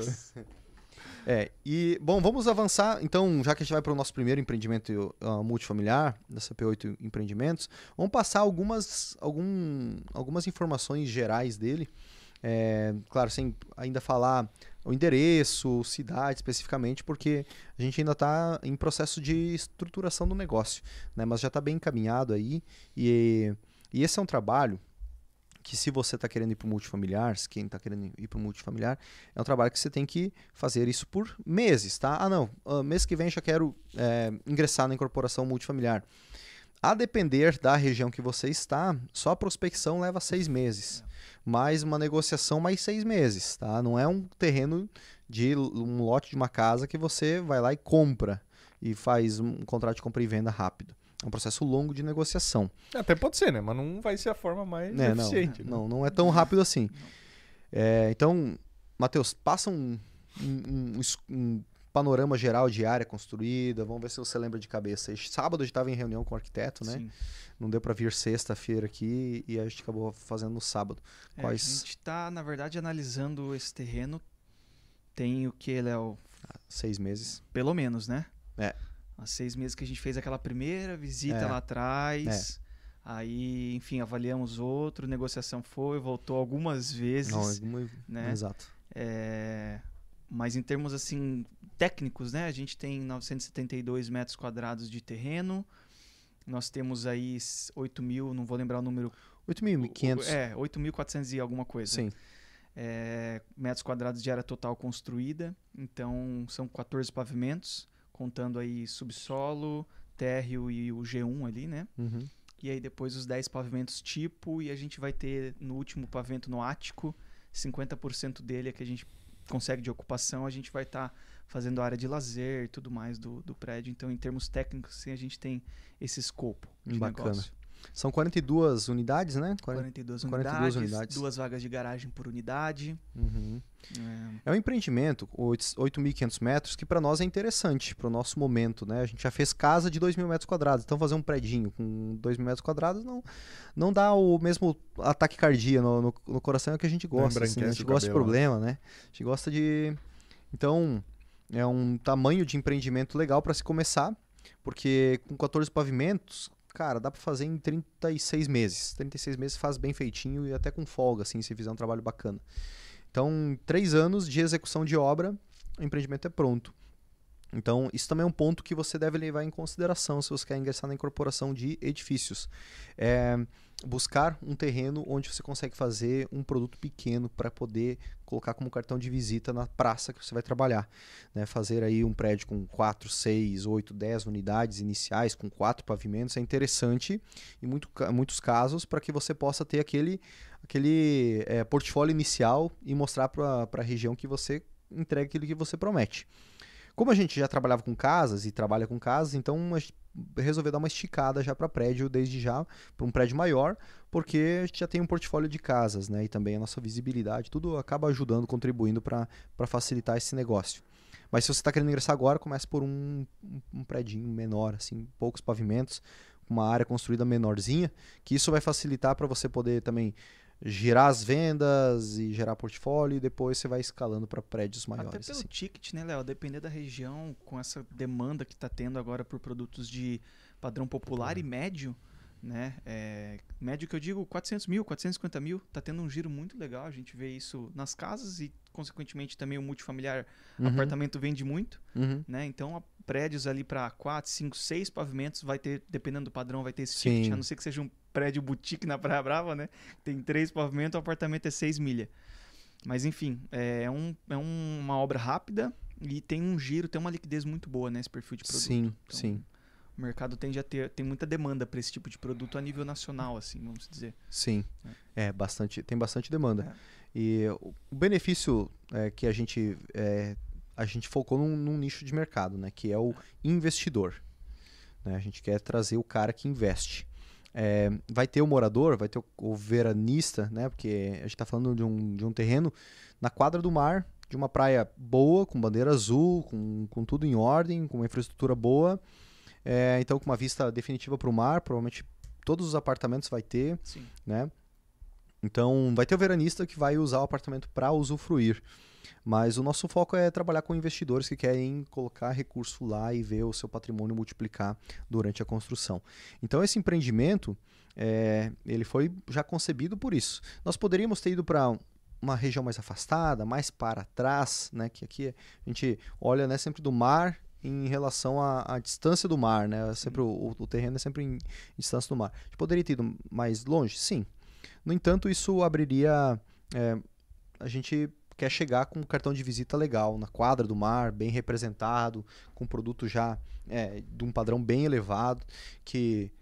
Bom, vamos avançar, então, já que a gente vai para o nosso primeiro empreendimento multifamiliar, da CP8 Empreendimentos, vamos passar algumas informações gerais dele. Claro, sem ainda falar o endereço, cidade especificamente, porque a gente ainda está em processo de estruturação do negócio, né? Mas já está bem encaminhado aí, e esse é um trabalho que, se você está querendo ir para o multifamiliar, se quem está querendo ir para o multifamiliar, é um trabalho que você tem que fazer isso por meses, tá? Mês que vem já quero ingressar na incorporação multifamiliar. A depender da região que você está, só a prospecção leva 6 meses. Mais uma negociação, mais 6 meses, tá? Não é um terreno de um lote de uma casa que você vai lá e compra e faz um contrato de compra e venda rápido. É um processo longo de negociação. Até pode ser, né? Mas não vai ser a forma mais eficiente. Não é tão rápido assim. Então, Matheus, passa um panorama geral de área construída. Vamos ver se você lembra de cabeça. Sábado a gente estava em reunião com o arquiteto, né? Sim. Não deu para vir sexta-feira aqui e a gente acabou fazendo no sábado. A gente está, na verdade, analisando esse terreno. Tem o que, Léo? 6 meses. Pelo menos, né? Há 6 meses que a gente fez aquela primeira visita lá atrás. Aí, enfim, avaliamos outro, negociação voltou algumas vezes. Né? Exato. Mas em termos assim técnicos, né? A gente tem 972 metros quadrados de terreno. Nós temos aí 8 mil, não vou lembrar o número. 8.500. 8.400 e alguma coisa. Sim. Metros quadrados de área total construída. Então, são 14 pavimentos, contando aí subsolo, térreo e o G1 ali, né? Uhum. E aí depois os 10 pavimentos tipo, e a gente vai ter no último pavimento no ático, 50% dele é que a gente consegue de ocupação, a gente vai estar fazendo área de lazer e tudo mais do prédio. Então, em termos técnicos, sim, a gente tem esse escopo de Bacana. negócio. São 42 unidades, né? 42 42 unidades, unidades. 2 vagas de garagem por unidade. Uhum. É um empreendimento, 8.500 metros, que para nós é interessante, para o nosso momento, né? A gente já fez casa de 2.000 metros quadrados, então fazer um predinho com 2.000 metros quadrados não dá o mesmo ataque cardíaco no coração, é o que a gente gosta, assim, a gente gosta de problema, né? A gente gosta de... Então, é um tamanho de empreendimento legal para se começar, porque com 14 pavimentos, cara, dá para fazer em 36 meses. 36 meses faz bem feitinho e até com folga, assim, se fizer um trabalho bacana. Então, 3 anos de execução de obra, o empreendimento é pronto. Então, isso também é um ponto que você deve levar em consideração se você quer ingressar na incorporação de edifícios. Buscar um terreno onde você consegue fazer um produto pequeno para poder colocar como cartão de visita na praça que você vai trabalhar. Né? Fazer aí um prédio com 4, 6, 8, 10 unidades iniciais, com 4 pavimentos, é interessante em muitos casos para que você possa ter aquele portfólio inicial e mostrar para a região que você entrega aquilo que você promete. Como a gente já trabalhava com casas e trabalha com casas, então a gente resolveu dar uma esticada já para prédio, desde já, para um prédio maior, porque a gente já tem um portfólio de casas, né? E também a nossa visibilidade, tudo acaba ajudando, contribuindo para facilitar esse negócio. Mas se você está querendo ingressar agora, comece por um prédio menor, assim, poucos pavimentos, uma área construída menorzinha, que isso vai facilitar para você poder também girar as vendas e gerar portfólio, e depois você vai escalando para prédios maiores. Até pelo assim. ticket, né, Léo? Depender da região, com essa demanda que está tendo agora por produtos de padrão popular e médio, né? Médio que eu digo 400 mil, 450 mil, está tendo um giro muito legal. A gente vê isso nas casas e, consequentemente, também o multifamiliar apartamento vende muito, né? Então, prédios ali para 4, 5, 6 pavimentos vai ter, dependendo do padrão, vai ter esse ticket, a não ser que seja um prédio boutique na Praia Brava, né? Tem 3 pavimentos, o apartamento é 6 milha. Mas enfim, é uma obra rápida e tem um giro, tem uma liquidez muito boa nesse perfil de produto. Sim, então, sim. O mercado tende a tem muita demanda para esse tipo de produto a nível nacional, assim, vamos dizer. Sim, tem bastante demanda. E o benefício que a gente focou num nicho de mercado, né? Que é o investidor. Né? A gente quer trazer o cara que investe. Vai ter o morador, vai ter o veranista, né? Porque a gente está falando de um terreno na quadra do mar, de uma praia boa, com bandeira azul, com tudo em ordem, com uma infraestrutura boa. Então, com uma vista definitiva para o mar, provavelmente todos os apartamentos vai ter. Sim. Né? Então, vai ter o veranista que vai usar o apartamento para usufruir. Mas o nosso foco é trabalhar com investidores que querem colocar recurso lá e ver o seu patrimônio multiplicar durante a construção. Então, esse empreendimento, ele foi já concebido por isso. Nós poderíamos ter ido para uma região mais afastada, mais para trás, né? Que aqui a gente olha, né, sempre do mar em relação à distância do mar, né? Sempre o terreno é sempre em distância do mar. A gente poderia ter ido mais longe? Sim. No entanto, isso abriria... a gente quer chegar com um cartão de visita legal, na quadra do mar, bem representado, com produto já de um padrão bem elevado, que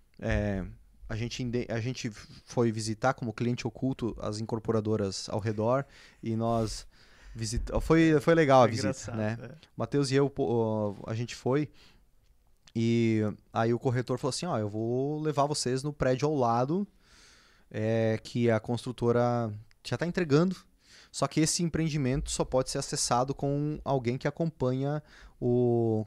a gente foi visitar como cliente oculto as incorporadoras ao redor, e nós foi legal a visita, né? Matheus e eu, a gente foi, e aí o corretor falou assim, eu vou levar vocês no prédio ao lado, que a construtora já está entregando. Só que esse empreendimento só pode ser acessado com alguém que acompanha o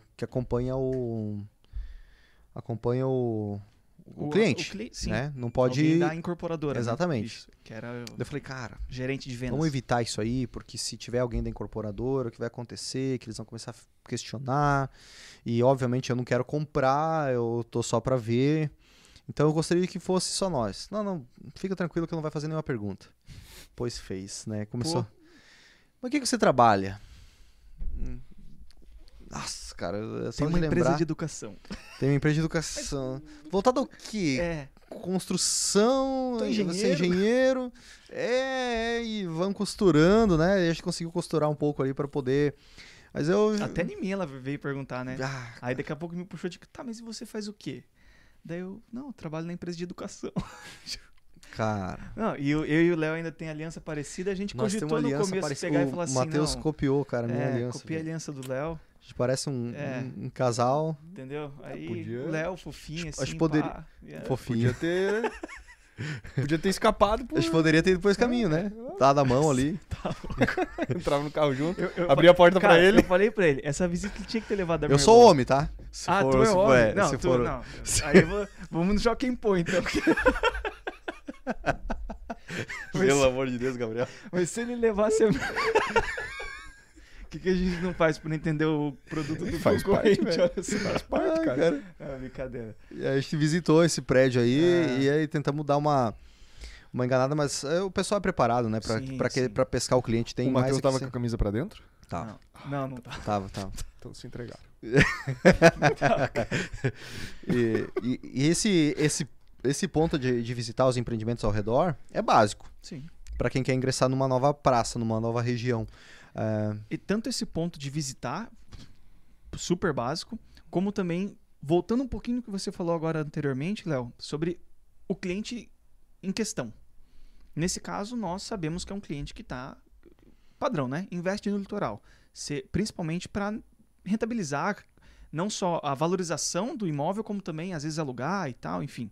cliente, sim. né? Não pode alguém da incorporadora. Exatamente. Né? Isso, que era eu falei, cara, gerente de vendas. Vamos evitar isso aí, porque se tiver alguém da incorporadora, o que vai acontecer, que eles vão começar a questionar, e obviamente eu não quero comprar, eu tô só para ver. Então eu gostaria que fosse só nós. Não, fica tranquilo que eu não vai fazer nenhuma pergunta. Pois fez, né? Começou. Pô. Mas o que você trabalha? Nossa, cara, é só tem uma de empresa lembrar. de educação. Tem uma empresa de educação. Voltado ao quê? Construção, você é engenheiro. E vamos costurando, né? E a gente conseguiu costurar um pouco ali para poder. Mas eu. Até em mim ela veio perguntar, né? Aí daqui a pouco me puxou de tá, mas e você faz o quê? Daí eu trabalho na empresa de educação. Cara. Não, e eu e o Léo ainda tem aliança parecida, a gente cogitou no começo pegar e falar assim, o Matheus copiou, cara, a minha aliança. Copiei a aliança do Léo. gente parece um casal. Entendeu? Aí podia- o Léo, fofinho, assim, acho que poderia- pá, Fofinho. Podia ter escapado por... A gente poderia ter ido por esse caminho, né? Dado a mão ali. Entrava no carro junto, Eu abria a porta cara, pra ele. Eu falei pra ele, essa visita ele tinha que ter levado a minha Eu sou irmã. homem, tá? Se Ah, for- tu é se for- homem? Não, se tu for- não. Aí vamos no Joaquim Pô, então. Pelo amor de Deus, Gabriel. Mas se ele levasse a... O que a gente não faz pra não entender o produto do Faz concorrente? parte, velho. Olha só. Faz parte, cara. É brincadeira. E aí a gente visitou esse prédio aí É. e aí tentamos dar uma enganada, mas o pessoal é preparado, né? Sim, Pra sim. pescar o cliente tem O mais Matheus é que tava ser- com a camisa pra dentro? Tava, Não tá. tava. Então se entregaram. E esse ponto de visitar os empreendimentos ao redor é básico Sim. para quem quer ingressar numa nova praça, numa nova região. E tanto esse ponto de visitar, super básico, como também, voltando um pouquinho no que você falou agora anteriormente, Léo, sobre o cliente em questão. Nesse caso, nós sabemos que é um cliente que está padrão, né? Investe no litoral. Principalmente para rentabilizar não só a valorização do imóvel, como também, às vezes, alugar e tal, enfim.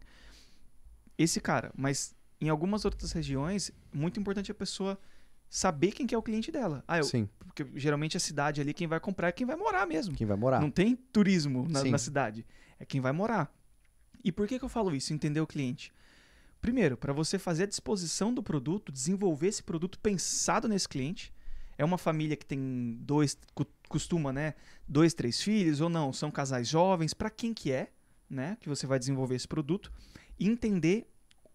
Esse cara, mas em algumas outras regiões, muito importante a pessoa saber quem que é o cliente dela. Sim, Porque geralmente a cidade ali, quem vai comprar é quem vai morar mesmo. quem vai morar. Não tem turismo Sim. na cidade. É quem vai morar. E por que eu falo isso? Entender o cliente. Primeiro, para você fazer a disposição do produto, desenvolver esse produto pensado nesse cliente. É uma família que tem costuma, né? 2, 3 filhos ou não, são casais jovens. Para quem que é, né? Que você vai desenvolver esse produto. E entender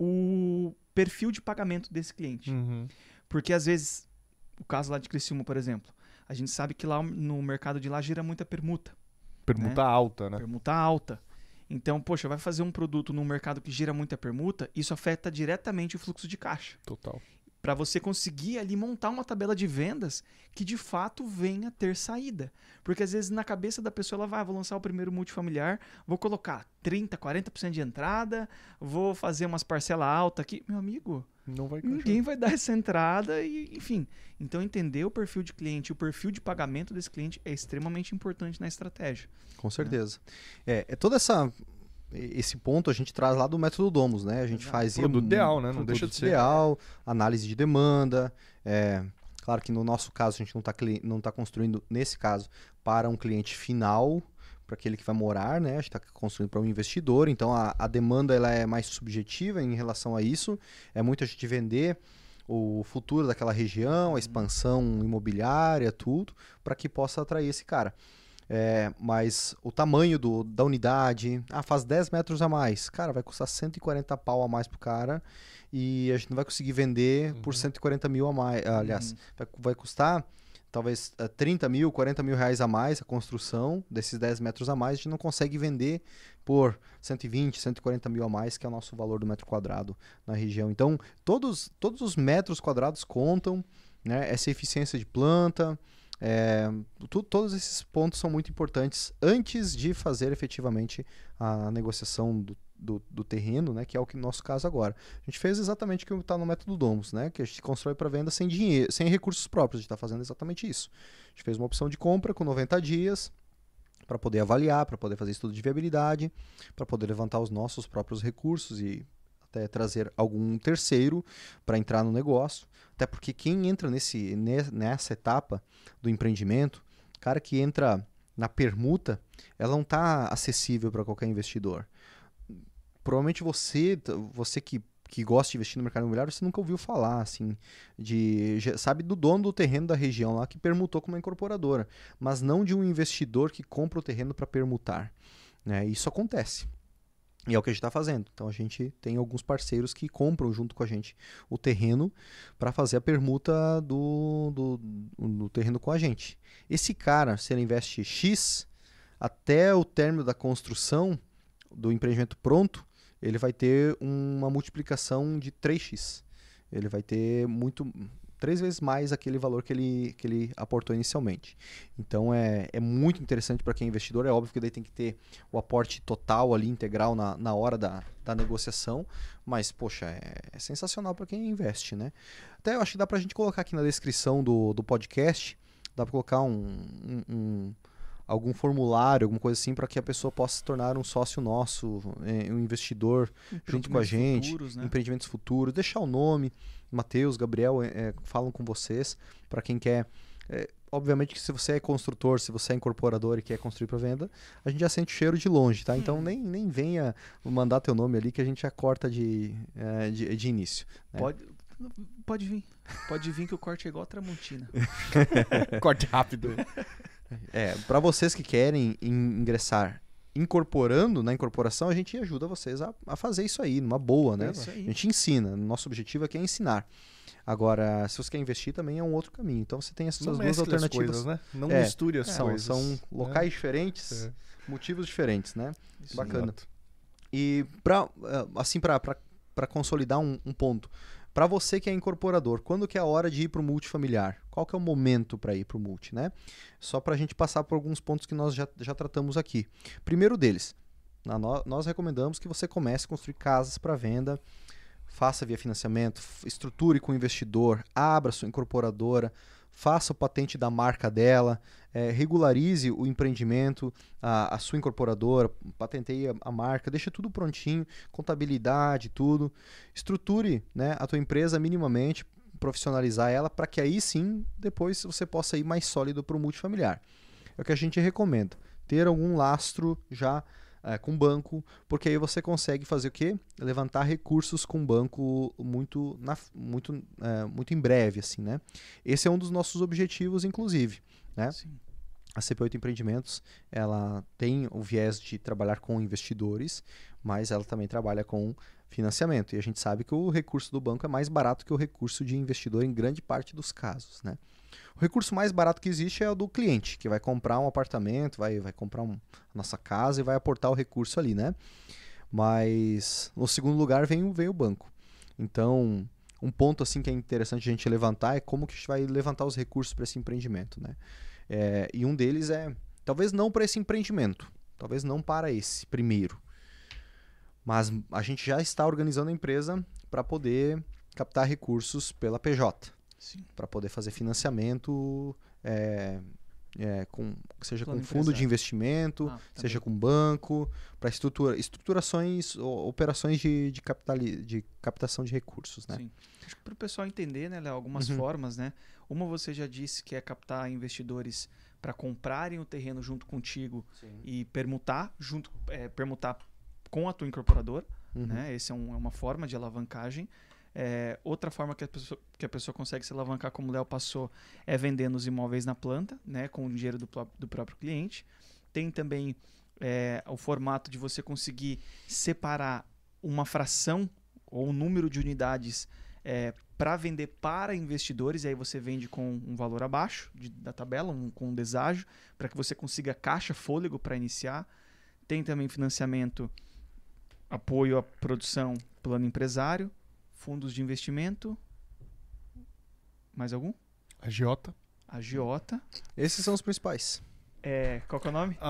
o perfil de pagamento desse cliente. Porque às vezes, o caso lá de Criciúma, por exemplo, a gente sabe que lá no mercado de lá gira muita permuta. Permuta alta, né? Permuta alta. Então, poxa, vai fazer um produto num mercado que gira muita permuta, isso afeta diretamente o fluxo de caixa. Total. Para você conseguir ali montar uma tabela de vendas que de fato venha ter saída. Porque às vezes na cabeça da pessoa ela vai, vou lançar o primeiro multifamiliar, vou colocar 30%, 40% de entrada, vou fazer umas parcelas altas aqui. Meu amigo, Não vai ninguém vai dar essa entrada e, enfim. Então entender o perfil de cliente, o perfil de pagamento desse cliente é extremamente importante na estratégia. Com certeza. Todo esse ponto a gente traz lá do método Domus, né? A gente fazia Produto ideal, né? Não deixa de ser. ideal, análise de demanda. Claro que no nosso caso a gente não tá construindo, nesse caso, para um cliente final, para aquele que vai morar, né? A gente está construindo para um investidor, então a demanda ela é mais subjetiva em relação a isso. É muito a gente vender o futuro daquela região, a expansão imobiliária, tudo, para que possa atrair esse cara. Mas o tamanho da unidade, faz 10 metros a mais, cara, vai custar 140 pau a mais pro cara e a gente não vai conseguir vender por 140 mil a mais, aliás, vai custar talvez 30 mil, 40 mil reais a mais a construção desses 10 metros a mais, a gente não consegue vender por 120, 140 mil a mais, que é o nosso valor do metro quadrado na região. Então, todos os metros quadrados contam, né? Essa eficiência de planta, todos esses pontos são muito importantes antes de fazer efetivamente a negociação do terreno, né, que é o nosso caso agora. A gente fez exatamente o que está no método Domus, né, que a gente constrói para venda sem dinheiro, sem recursos próprios. A gente está fazendo exatamente isso. A gente fez uma opção de compra com 90 dias para poder avaliar, para poder fazer estudo de viabilidade, para poder levantar os nossos próprios recursos e até trazer algum terceiro para entrar no negócio. Até porque quem entra nessa etapa do empreendimento, cara que entra na permuta, ela não está acessível para qualquer investidor. Provavelmente você que gosta de investir no mercado imobiliário, você nunca ouviu falar, assim, sabe do dono do terreno da região lá que permutou com uma incorporadora, mas não de um investidor que compra o terreno para permutar, né? Isso acontece. E é o que a gente está fazendo. Então a gente tem alguns parceiros que compram junto com a gente o terreno para fazer a permuta do terreno com a gente. Esse cara, se ele investe X, até o término da construção do empreendimento pronto, ele vai ter uma multiplicação de 3x. Ele vai ter 3 vezes mais aquele valor que ele aportou inicialmente. Então é muito interessante para quem é investidor. É óbvio que daí tem que ter o aporte total ali, integral na hora da negociação, mas poxa, é sensacional para quem investe, né? Até eu acho que dá para a gente colocar aqui na descrição do podcast, dá para colocar algum formulário, alguma coisa assim, para que a pessoa possa se tornar um sócio nosso, um investidor junto com a gente, Futuros, né? empreendimentos futuros, deixar o nome, Matheus, Gabriel, falam com vocês, para quem quer. Obviamente que se você é construtor, se você é incorporador e quer construir para venda, a gente já sente o cheiro de longe, tá? Então nem venha mandar teu nome ali que a gente já corta de início. Né? Pode vir. Pode vir que o corte é igual a Tramontina. Corte rápido. Para vocês que querem ingressar incorporando na incorporação, a gente ajuda vocês a fazer isso aí, numa boa, né? Isso aí. A gente ensina. Nosso objetivo aqui é ensinar. Agora, se você quer investir, também é um outro caminho. Então, você tem essas duas alternativas. Coisas, né? Não misture as coisas. São locais diferentes, motivos diferentes, né? Isso. Bacana. Exato. E para consolidar um ponto, para você que é incorporador, quando que é a hora de ir para o multifamiliar? Qual que é o momento para ir para o multi, né? Só para a gente passar por alguns pontos que nós já tratamos aqui. Primeiro deles, nós recomendamos que você comece a construir casas para venda, faça via financiamento, estruture com o investidor, abra sua incorporadora, faça o patente da marca dela, regularize o empreendimento, a sua incorporadora, patenteie a marca, deixa tudo prontinho, contabilidade, tudo. Estruture, né, a tua empresa minimamente, profissionalizar ela, para que aí sim, depois você possa ir mais sólido para o multifamiliar. É o que a gente recomenda. Ter algum lastro já com banco, porque aí você consegue fazer o quê? Levantar recursos com banco muito em breve, assim, né? Esse é um dos nossos objetivos, inclusive, né? Sim. A CP8 Empreendimentos, ela tem o viés de trabalhar com investidores, mas ela também trabalha com financiamento. E a gente sabe que o recurso do banco é mais barato que o recurso de investidor em grande parte dos casos, né? O recurso mais barato que existe é o do cliente, que vai comprar um apartamento, vai comprar a nossa casa e vai aportar o recurso ali, né? Mas no segundo lugar vem o banco. Então, um ponto assim que é interessante a gente levantar é como que a gente vai levantar os recursos para esse empreendimento, né? E um deles talvez não para esse empreendimento, talvez não para esse primeiro, mas a gente já está organizando a empresa para poder captar recursos pela PJ. Para poder fazer financiamento, seja com fundo de investimento, seja com banco, para estruturações, operações de captação de recursos. Né? Sim. Acho que para o pessoal entender, né, Léo, algumas formas, né? Uma você já disse que é captar investidores para comprarem o terreno junto contigo. Sim. E permutar com a tua incorporadora. Né? Essa é uma forma de alavancagem. Outra forma que a pessoa consegue se alavancar, como o Léo passou, é vendendo os imóveis na planta, né, com o dinheiro do próprio cliente. Tem também o formato de você conseguir separar uma fração ou um número de unidades para vender para investidores, e aí você vende com um valor abaixo da tabela, com um deságio, para que você consiga caixa, fôlego para iniciar. Tem também financiamento, apoio à produção, plano empresário, fundos de investimento. Mais algum? Agiota. Esses são os principais. Qual que é o nome?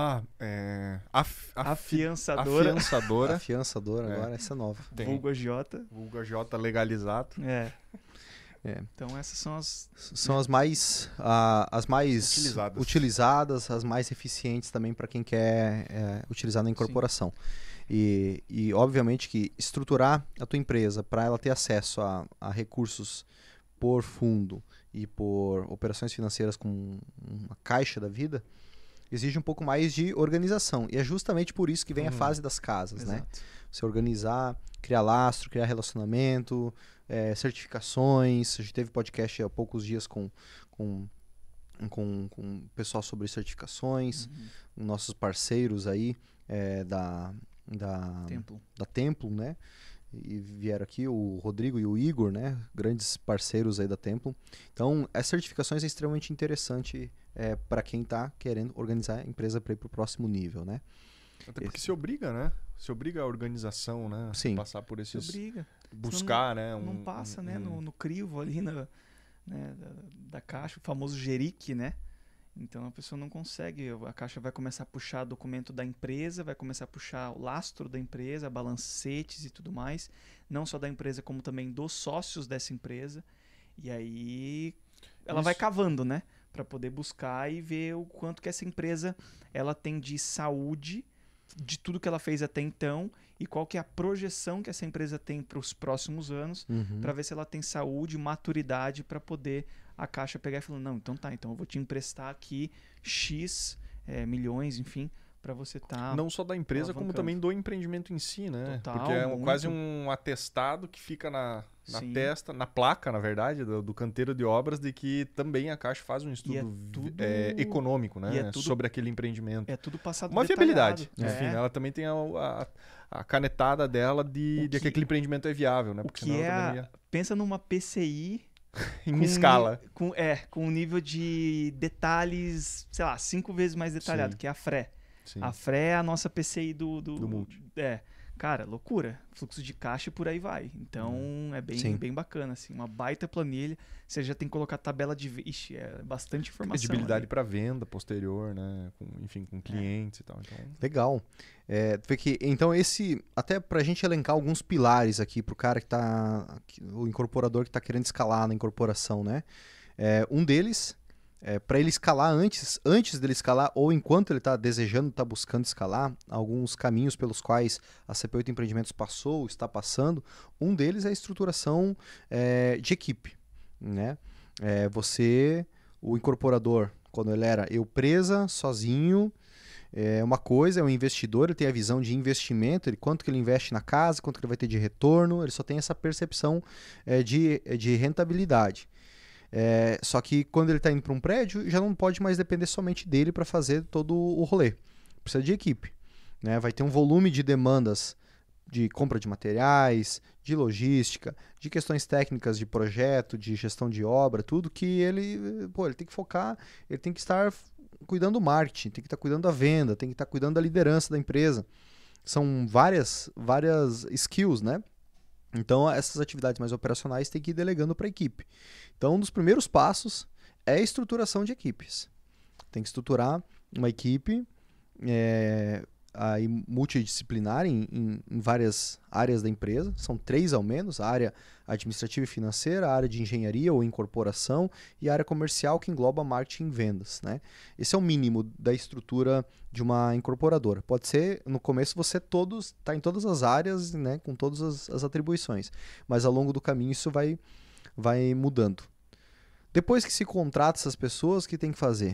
Afiançadora. Afiançadora, agora essa é nova. Vulgo agiota. Vulgo agiota legalizado. Então essas são as mais utilizadas, as mais eficientes também para quem quer utilizar na incorporação. E obviamente que estruturar a tua empresa para ela ter acesso a recursos por fundo e por operações financeiras com uma caixa da vida exige um pouco mais de organização. E é justamente por isso que vem a fase das casas, né? Você organizar, criar lastro, criar relacionamento, certificações. A gente teve podcast há poucos dias com o pessoal sobre certificações, nossos parceiros aí da Templo, né? E vieram aqui o Rodrigo e o Igor, né? Grandes parceiros aí da Templo. Então, as certificações é extremamente interessante para quem está querendo organizar a empresa para ir para o próximo nível, né? Até porque se obriga, né? Se obriga a organização, né? Sim. Passar por esses... Se obriga. Buscar, não passa, né? No crivo ali da caixa, o famoso jerique, né? Então a pessoa não consegue, a Caixa vai começar a puxar documento da empresa, vai começar a puxar o lastro da empresa, balancetes e tudo mais, não só da empresa como também dos sócios dessa empresa, e aí ela vai cavando, né? para poder buscar e ver o quanto que essa empresa ela tem de saúde de tudo que ela fez até então e qual que é a projeção que essa empresa tem para os próximos anos, para ver se ela tem saúde, maturidade para poder a Caixa pegar e falar, não, então tá, então eu vou te emprestar aqui X milhões, enfim, para você estar... Não só da empresa, como também do empreendimento em si, né? Total, porque é muito. quase um atestado que fica na Sim. testa, na placa, na verdade, do canteiro de obras, de que também a Caixa faz um estudo econômico, né? Sobre aquele empreendimento. É tudo passado uma detalhado. viabilidade. Enfim, ela também tem a canetada dela de que aquele empreendimento é viável, né? Porque pensa numa PCI... em escala. Com um nível de detalhes, sei lá, 5 vezes mais detalhado, que é a FRE. Sim. A FRE é a nossa PCI do Multi. Cara, loucura. Fluxo de caixa e por aí vai. Então é bem bacana, assim. Uma baita planilha. Você já tem que colocar tabela de... Ixi, é bastante informação. Credibilidade para venda posterior, né? Com clientes e tal. Então... Legal. Então até pra gente elencar alguns pilares aqui pro cara o incorporador que tá querendo escalar na incorporação, né? Um deles... para ele escalar antes dele escalar ou enquanto ele está desejando, está buscando escalar, alguns caminhos pelos quais a CP8 Empreendimentos passou, está passando, um deles é a estruturação de equipe. Né? O incorporador, quando ele era presa, sozinho, uma coisa, é um investidor, ele tem a visão de investimento, quanto que ele investe na casa, quanto que ele vai ter de retorno, ele só tem essa percepção de rentabilidade. Só que quando ele está indo para um prédio, já não pode mais depender somente dele para fazer todo o rolê. Precisa de equipe. Né? Vai ter um volume de demandas de compra de materiais, de logística, de questões técnicas de projeto, de gestão de obra, tudo que ele tem que focar, ele tem que estar cuidando do marketing, tem que estar cuidando da venda, tem que estar cuidando da liderança da empresa. São várias skills, né? Então, essas atividades mais operacionais tem que ir delegando para a equipe. Então, um dos primeiros passos é a estruturação de equipes. Tem que estruturar uma equipe multidisciplinar em várias áreas da empresa. São 3 ao menos, a área administrativa e financeira, a área de engenharia ou incorporação e a área comercial que engloba marketing e vendas. Né? Esse é o mínimo da estrutura de uma incorporadora. Pode ser, no começo, você está em todas as áreas, né, com todas as atribuições, mas ao longo do caminho isso vai mudando. Depois que se contrata essas pessoas, o que tem que fazer?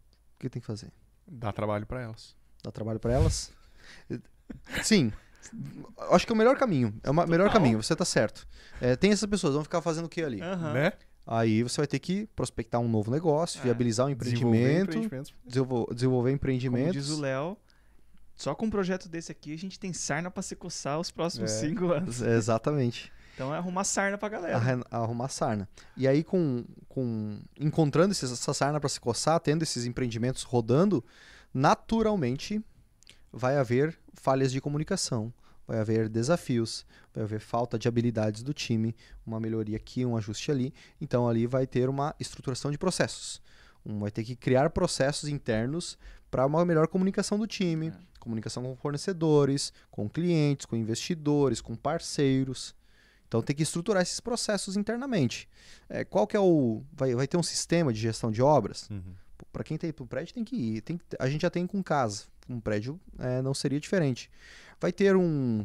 Dá trabalho para elas. Dá trabalho para elas? Sim. Acho que é o melhor caminho. Melhor caminho, você tá certo. Tem essas pessoas, vão ficar fazendo o que ali? Né? Aí você vai ter que prospectar um novo negócio, viabilizar um empreendimento, desenvolver empreendimentos. Como diz o Léo, só com um projeto desse aqui a gente tem sarna para se coçar os próximos 5 anos. Exatamente. Então é arrumar sarna pra galera. Arrumar sarna. E aí, encontrando essa sarna para se coçar, tendo esses empreendimentos rodando, naturalmente vai haver falhas de comunicação, vai haver desafios, vai haver falta de habilidades do time, uma melhoria aqui, um ajuste ali. Então ali vai ter uma estruturação de processos. Vai ter que criar processos internos para uma melhor comunicação do time, comunicação com fornecedores, com clientes, com investidores, com parceiros. Então tem que estruturar esses processos internamente. Qual que é vai ter um sistema de gestão de obras? Para quem tem para o prédio tem que ir. A gente já tem com casa. Um prédio não seria diferente. Vai ter um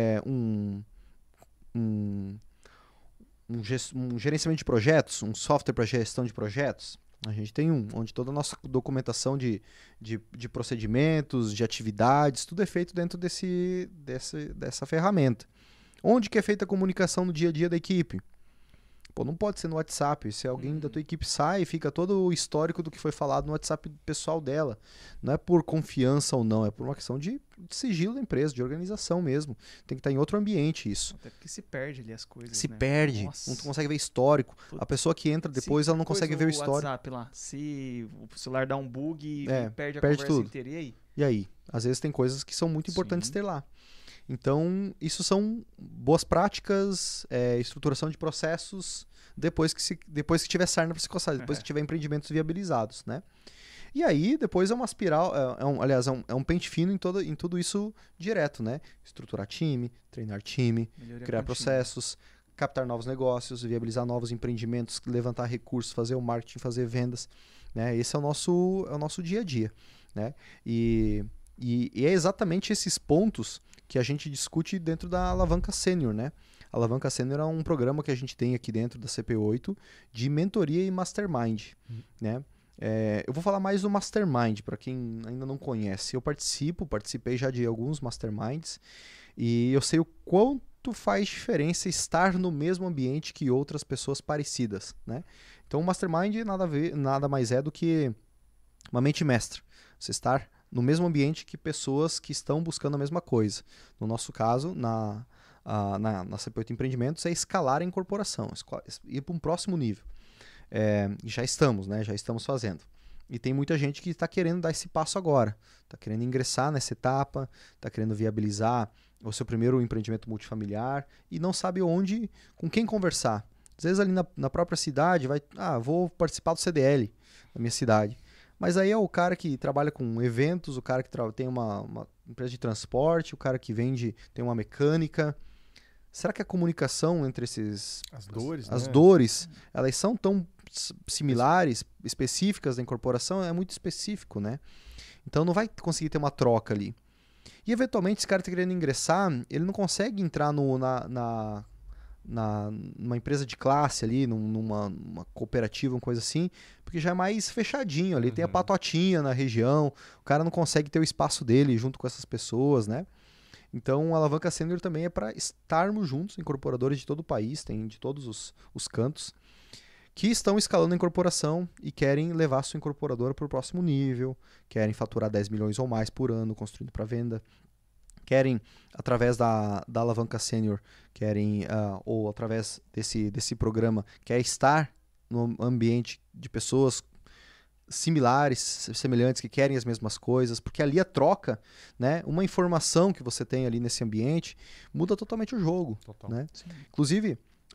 gerenciamento de projetos, um software para gestão de projetos. A gente tem onde toda a nossa documentação de procedimentos, de atividades, tudo é feito dentro dessa ferramenta. Onde que é feita a comunicação no dia a dia da equipe? Não pode ser no WhatsApp. Se alguém da tua equipe sai, fica todo o histórico do que foi falado no WhatsApp pessoal dela. Não é por confiança ou não, é por uma questão de sigilo da empresa, de organização mesmo. Tem que estar em outro ambiente isso. Até porque se perde ali as coisas. Se perde, não consegue ver histórico. A pessoa que entra depois, ela não consegue ver o histórico. WhatsApp lá, se o celular dá um bug e perde a conversa tudo. inteira, e aí? E aí? Às vezes tem coisas que são muito importantes ter lá. Então, isso são boas práticas, estruturação de processos, depois que tiver sarna para se coçar, depois que tiver empreendimentos viabilizados, né? E aí, depois é uma espiral, é um pente fino em tudo isso direto, né? Estruturar time, treinar time, criar processos, captar novos negócios, viabilizar novos empreendimentos, levantar recursos, fazer o marketing, fazer vendas. né? Esse é o nosso dia a dia, né? E é exatamente esses pontos que a gente discute dentro da Alavanca Sênior, né? A Alavanca Sênior é um programa que a gente tem aqui dentro da CP8 de mentoria e mastermind, né? Eu vou falar mais do mastermind, para quem ainda não conhece. Eu participei já de alguns masterminds e eu sei o quanto faz diferença estar no mesmo ambiente que outras pessoas parecidas, né? Então o mastermind nada mais é do que uma mente mestra. Você estar no mesmo ambiente que pessoas que estão buscando a mesma coisa. No nosso caso, na CP8 Empreendimentos, é escalar a incorporação, ir para um próximo nível. Já estamos, né? Já estamos fazendo. E tem muita gente que está querendo dar esse passo agora, está querendo ingressar nessa etapa, está querendo viabilizar o seu primeiro empreendimento multifamiliar e não sabe onde, com quem conversar. Às vezes ali na própria cidade, vou participar do CDL da minha cidade. Mas aí é o cara que trabalha com eventos, o cara que tem uma empresa de transporte, o cara que tem uma mecânica. Será que a comunicação entre as dores, dores, elas são tão similares, específicas da incorporação? É muito específico, né? Então não vai conseguir ter uma troca ali. E eventualmente esse cara está querendo ingressar, ele não consegue entrar numa empresa de classe ali, numa cooperativa, uma coisa assim, porque já é mais fechadinho ali, tem a patotinha na região, o cara não consegue ter o espaço dele junto com essas pessoas, né? Então, a Alavanca Sênior também é para estarmos juntos, incorporadores de todo o país, tem de todos os cantos, que estão escalando a incorporação e querem levar a sua incorporadora para o próximo nível, querem faturar 10 milhões ou mais por ano construindo para venda, querem, através da Alavanca Sênior, ou através desse programa, quer estar no ambiente de pessoas similares, semelhantes, que querem as mesmas coisas, porque ali a troca, né, uma informação que você tem ali nesse ambiente muda totalmente o jogo. Total. Né? Inclusive,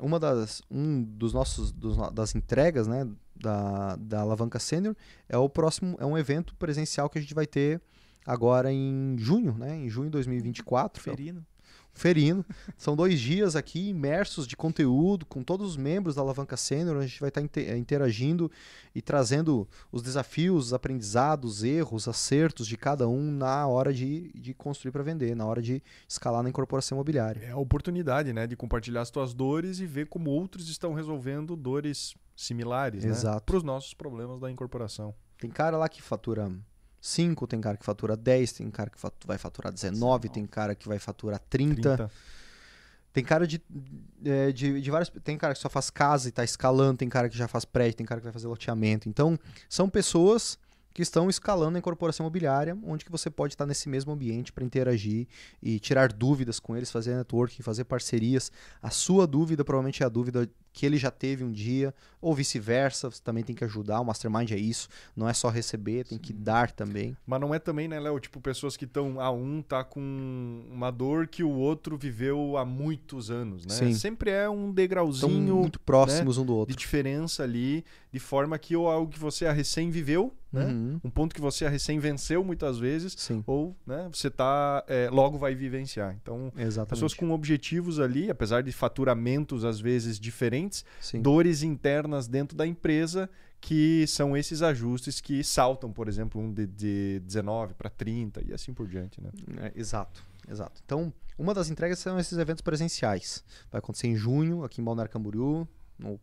das entregas, né, da Alavanca Sênior é um evento presencial que a gente vai ter agora em junho, né, em junho de 2024. Ferino. São 2 dias aqui imersos de conteúdo com todos os membros da Alavanca Sênior. A gente vai estar interagindo e trazendo os desafios, os aprendizados, erros, acertos de cada um na hora de construir para vender, na hora de escalar na incorporação imobiliária. É a oportunidade, né, de compartilhar as tuas dores e ver como outros estão resolvendo dores similares, Exato, né, para os nossos problemas da incorporação. Tem cara lá que fatura 5, tem cara que fatura 10, tem cara que vai faturar 19, tem cara que vai faturar 30. Tem cara de vários. Tem cara que só faz casa e está escalando, tem cara que já faz prédio, tem cara que vai fazer loteamento. Então, são pessoas que estão escalando a incorporação imobiliária, onde que você pode estar nesse mesmo ambiente para interagir e tirar dúvidas com eles, fazer networking, fazer parcerias. A sua dúvida provavelmente é a dúvida que ele já teve um dia, ou vice-versa, você também tem que ajudar. O Mastermind é isso, não é só receber, tem que dar também. Mas não é também, né, Léo, tipo, pessoas que estão, um tá com uma dor que o outro viveu há muitos anos, né? Sim. Sempre é um degrauzinho, estão muito próximos, né, um do outro. de diferença ali, de forma que ou algo que você recém viveu, né? Um ponto que você recém venceu muitas vezes, Sim. ou, né, você logo vai vivenciar. Então, exatamente, pessoas com objetivos ali, apesar de faturamentos às vezes diferentes, Sim. dores internas dentro da empresa, que são esses ajustes que saltam, por exemplo, de 19 para 30 e assim por diante, né? Exato. Então, uma das entregas são esses eventos presenciais. Vai acontecer em junho, aqui em Balneário Camboriú, no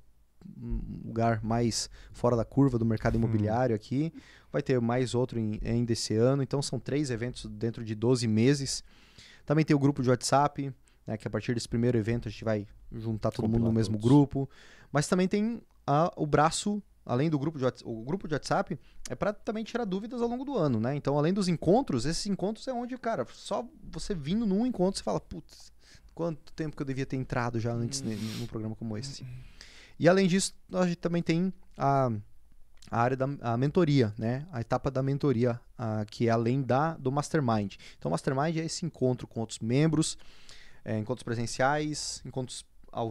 lugar mais fora da curva do mercado imobiliário aqui. Vai ter mais outro ainda esse ano. Então, são 3 eventos dentro de 12 meses. Também tem o grupo de WhatsApp, né, que a partir desse primeiro evento a gente vai juntar todo mundo no mesmo grupo. Mas também tem o braço, além do grupo de WhatsApp, o grupo de WhatsApp é para também tirar dúvidas ao longo do ano, né? Então, além dos encontros, esses encontros é onde, cara, só você vindo num encontro, você fala, putz, quanto tempo que eu devia ter entrado já antes num programa como esse. E além disso, a gente também tem a área da mentoria, né? A etapa da mentoria, que é além do Mastermind. Então, o Mastermind é esse encontro com outros membros, encontros presenciais, encontros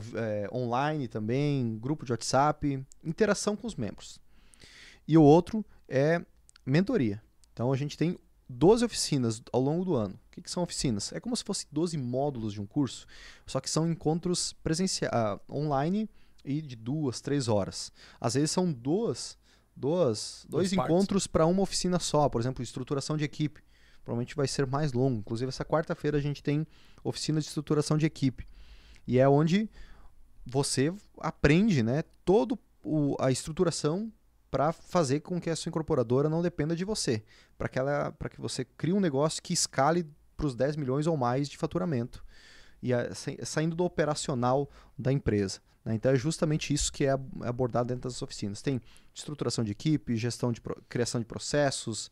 online também, grupo de WhatsApp, interação com os membros. E o outro é mentoria. Então, a gente tem 12 oficinas ao longo do ano. O que são oficinas? É como se fosse 12 módulos de um curso, só que são encontros online e de 2, 3 horas. Às vezes são 2 dois encontros para uma oficina só. Por exemplo, estruturação de equipe. Provavelmente vai ser mais longo. Inclusive, essa quarta-feira a gente tem oficina de estruturação de equipe. E é onde você aprende, né, toda a estruturação para fazer com que a sua incorporadora não dependa de você. Para que você crie um negócio que escale para os 10 milhões ou mais de faturamento. E saindo do operacional da empresa. Né? Então é justamente isso que é abordado dentro das oficinas. Tem estruturação de equipe, criação de processos,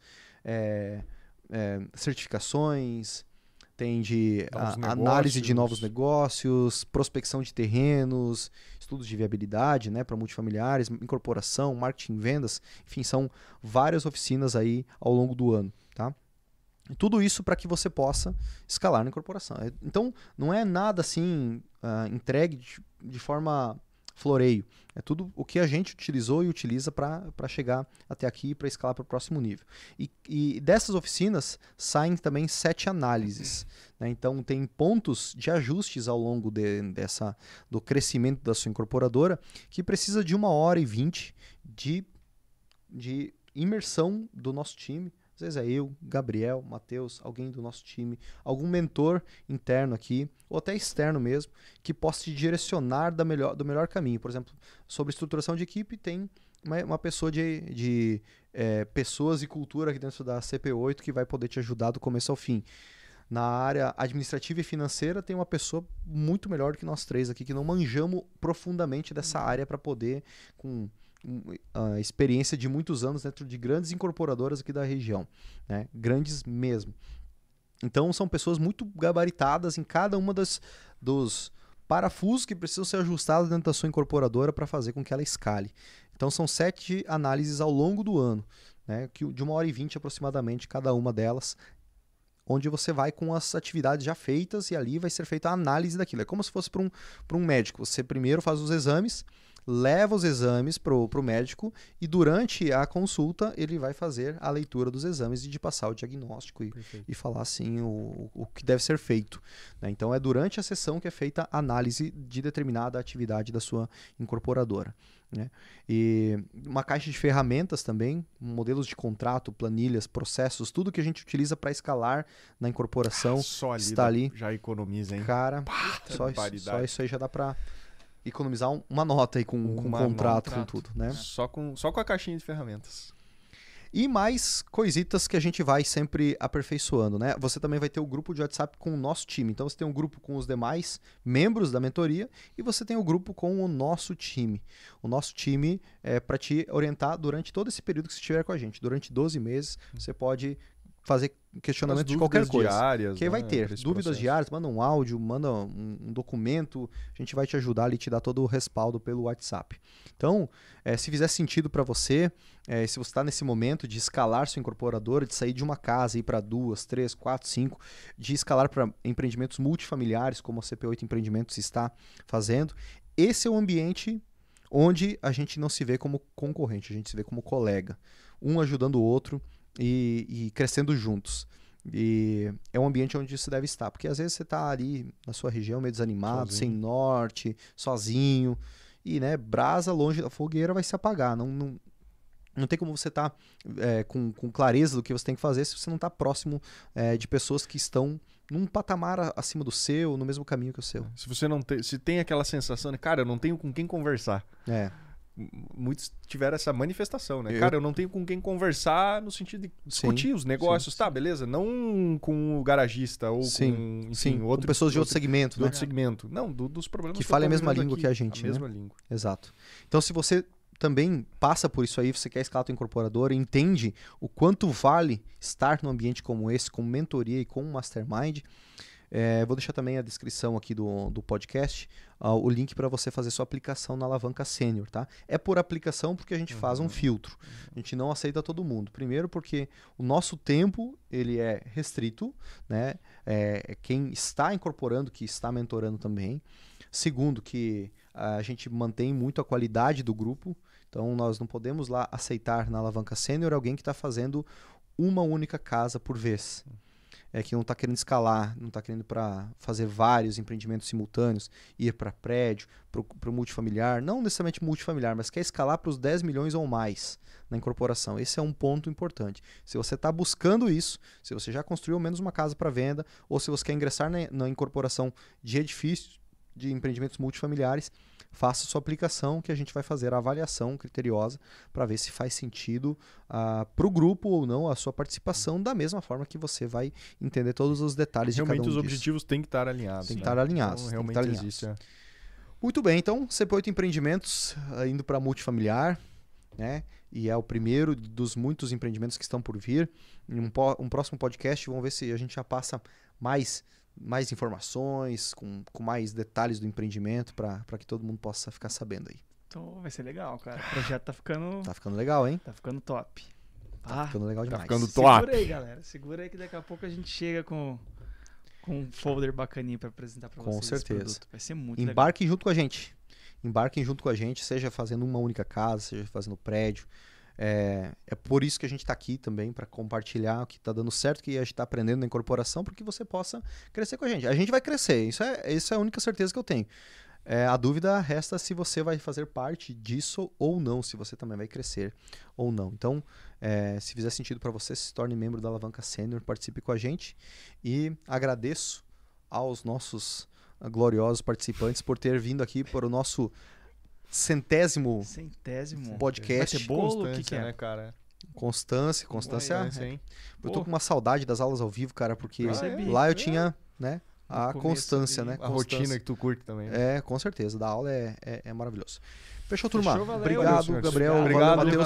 certificações, tem de análise de novos negócios, prospecção de terrenos, estudos de viabilidade, né, para multifamiliares, incorporação, marketing, vendas, enfim, são várias oficinas aí ao longo do ano, tá? E tudo isso para que você possa escalar na incorporação. Então, não é nada assim entregue de forma floreio. É tudo o que a gente utilizou e utiliza para chegar até aqui, para escalar para o próximo nível. E dessas oficinas saem também 7 análises. Né? Então, tem pontos de ajustes ao longo do crescimento da sua incorporadora que precisa de 1h20 de imersão do nosso time. Às vezes é eu, Gabriel, Matheus, alguém do nosso time, algum mentor interno aqui, ou até externo mesmo, que possa te direcionar do melhor caminho. Por exemplo, sobre estruturação de equipe, tem uma pessoa de pessoas e cultura aqui dentro da CP8 que vai poder te ajudar do começo ao fim. Na área administrativa e financeira, tem uma pessoa muito melhor do que nós três aqui, que não manjamos profundamente dessa área para poder, com a experiência de muitos anos dentro de grandes incorporadoras aqui da região, né? Grandes mesmo. Então são pessoas muito gabaritadas em cada uma dos parafusos que precisam ser ajustados dentro da sua incorporadora para fazer com que ela escale. Então são 7 análises ao longo do ano, né? De 1h20 aproximadamente cada uma delas, onde você vai com as atividades já feitas e ali vai ser feita a análise daquilo. É como se fosse para um médico. Você primeiro faz os exames, leva os exames para o médico e durante a consulta ele vai fazer a leitura dos exames e de passar o diagnóstico e falar assim o que deve ser feito. Né? Então é durante a sessão que é feita a análise de determinada atividade da sua incorporadora. Né? E uma caixa de ferramentas também, modelos de contrato, planilhas, processos, tudo que a gente utiliza para escalar na incorporação só ali está ali. Já economiza, hein? Cara, só isso aí já dá para economizar uma nota aí com contrato, com tudo, né? Só com a caixinha de ferramentas. E mais coisitas que a gente vai sempre aperfeiçoando, né? Você também vai ter o grupo de WhatsApp com o nosso time. Então você tem um grupo com os demais membros da mentoria e você tem o grupo com o nosso time. O nosso time é para te orientar durante todo esse período que você estiver com a gente. Durante 12 meses você pode fazer questionamento de qualquer coisa. Diárias, que aí vai ter dúvidas diárias, manda um áudio, manda um documento, a gente vai te ajudar ali, te dar todo o respaldo pelo WhatsApp. Então, se fizer sentido para você, se você está nesse momento de escalar sua incorporadora, de sair de uma casa e ir para 2, 3, 4, 5, de escalar para empreendimentos multifamiliares, como a CP8 Empreendimentos está fazendo, esse é o ambiente onde a gente não se vê como concorrente, a gente se vê como colega, um ajudando o outro, e crescendo juntos. E é um ambiente onde você deve estar, porque às vezes você está ali na sua região meio desanimado, sem norte, sozinho, e né, brasa longe da fogueira vai se apagar. Não tem como você estar com clareza do que você tem que fazer se você não está próximo de pessoas que estão num patamar acima do seu, no mesmo caminho que o seu. Se você não tem, se tem aquela sensação de, cara, eu não tenho com quem conversar. Muitos tiveram essa manifestação, né? Cara, eu não tenho com quem conversar no sentido de discutir os negócios. Tá, beleza. Não com o garagista ou com pessoas de outro segmento. De outro segmento. Não, dos problemas que falem a mesma língua que a gente. A mesma língua. Exato. Então, se você também passa por isso aí, você quer escalar a tua incorporadora, entende o quanto vale estar num ambiente como esse, com mentoria e com um mastermind, vou deixar também a descrição aqui do podcast, o link para você fazer sua aplicação na Alavanca Sênior, tá? É por aplicação porque a gente faz um filtro. A gente não aceita todo mundo. Primeiro porque o nosso tempo ele é restrito, né? Quem está incorporando, que está mentorando também. Segundo, que a gente mantém muito a qualidade do grupo. Então nós não podemos lá aceitar na Alavanca Sênior alguém que está fazendo uma única casa por vez. que não está querendo escalar, não está querendo para fazer vários empreendimentos simultâneos, ir para prédio, para o multifamiliar, não necessariamente multifamiliar, mas quer escalar para os 10 milhões ou mais na incorporação. Esse é um ponto importante. Se você está buscando isso, se você já construiu ao menos uma casa para venda, ou se você quer ingressar na incorporação de edifícios, de empreendimentos multifamiliares, faça sua aplicação que a gente vai fazer a avaliação criteriosa para ver se faz sentido para o grupo ou não a sua participação, da mesma forma que você vai entender todos os detalhes de cada um Realmente os disso. objetivos têm que estar alinhados. Tem que estar alinhados. Então, tem que realmente estar alinhados. existe. Muito bem, então CP8 Empreendimentos indo para multifamiliar, né? E é o primeiro dos muitos empreendimentos que estão por vir. Em um próximo podcast, vamos ver se a gente já passa mais informações, com mais detalhes do empreendimento, para que todo mundo possa ficar sabendo aí. Então vai ser legal, cara. O projeto tá ficando... Tá ficando legal, hein? Tá ficando top. Tá ficando legal demais. ficando top. Segura aí, galera. Segura aí que daqui a pouco a gente chega com um folder bacaninho para apresentar para vocês. Com certeza. Esse produto. Vai ser muito legal. Embarquem junto com a gente. Embarquem junto com a gente, seja fazendo uma única casa, seja fazendo prédio. É por isso que a gente está aqui também, para compartilhar o que está dando certo, que a gente está aprendendo na incorporação, para que você possa crescer com a gente. A gente vai crescer, isso é a única certeza que eu tenho. A dúvida resta se você vai fazer parte disso ou não, se você também vai crescer ou não. Então, se fizer sentido para você, se torne membro da Alavanca Sênior, participe com a gente. E agradeço aos nossos gloriosos participantes por ter vindo aqui para o nosso centésimo podcast. Vai ter bolo? O que é? Né, cara? Constância. Eu tô com uma saudade das aulas ao vivo, cara, porque lá eu tinha, né, a constância, né? A rotina que tu curte também. Né? Com certeza. Da aula é maravilhoso. Fechou, turma. Fechou, valeu. Obrigado, Valeu, Gabriel. obrigado, Valeu, Matheus.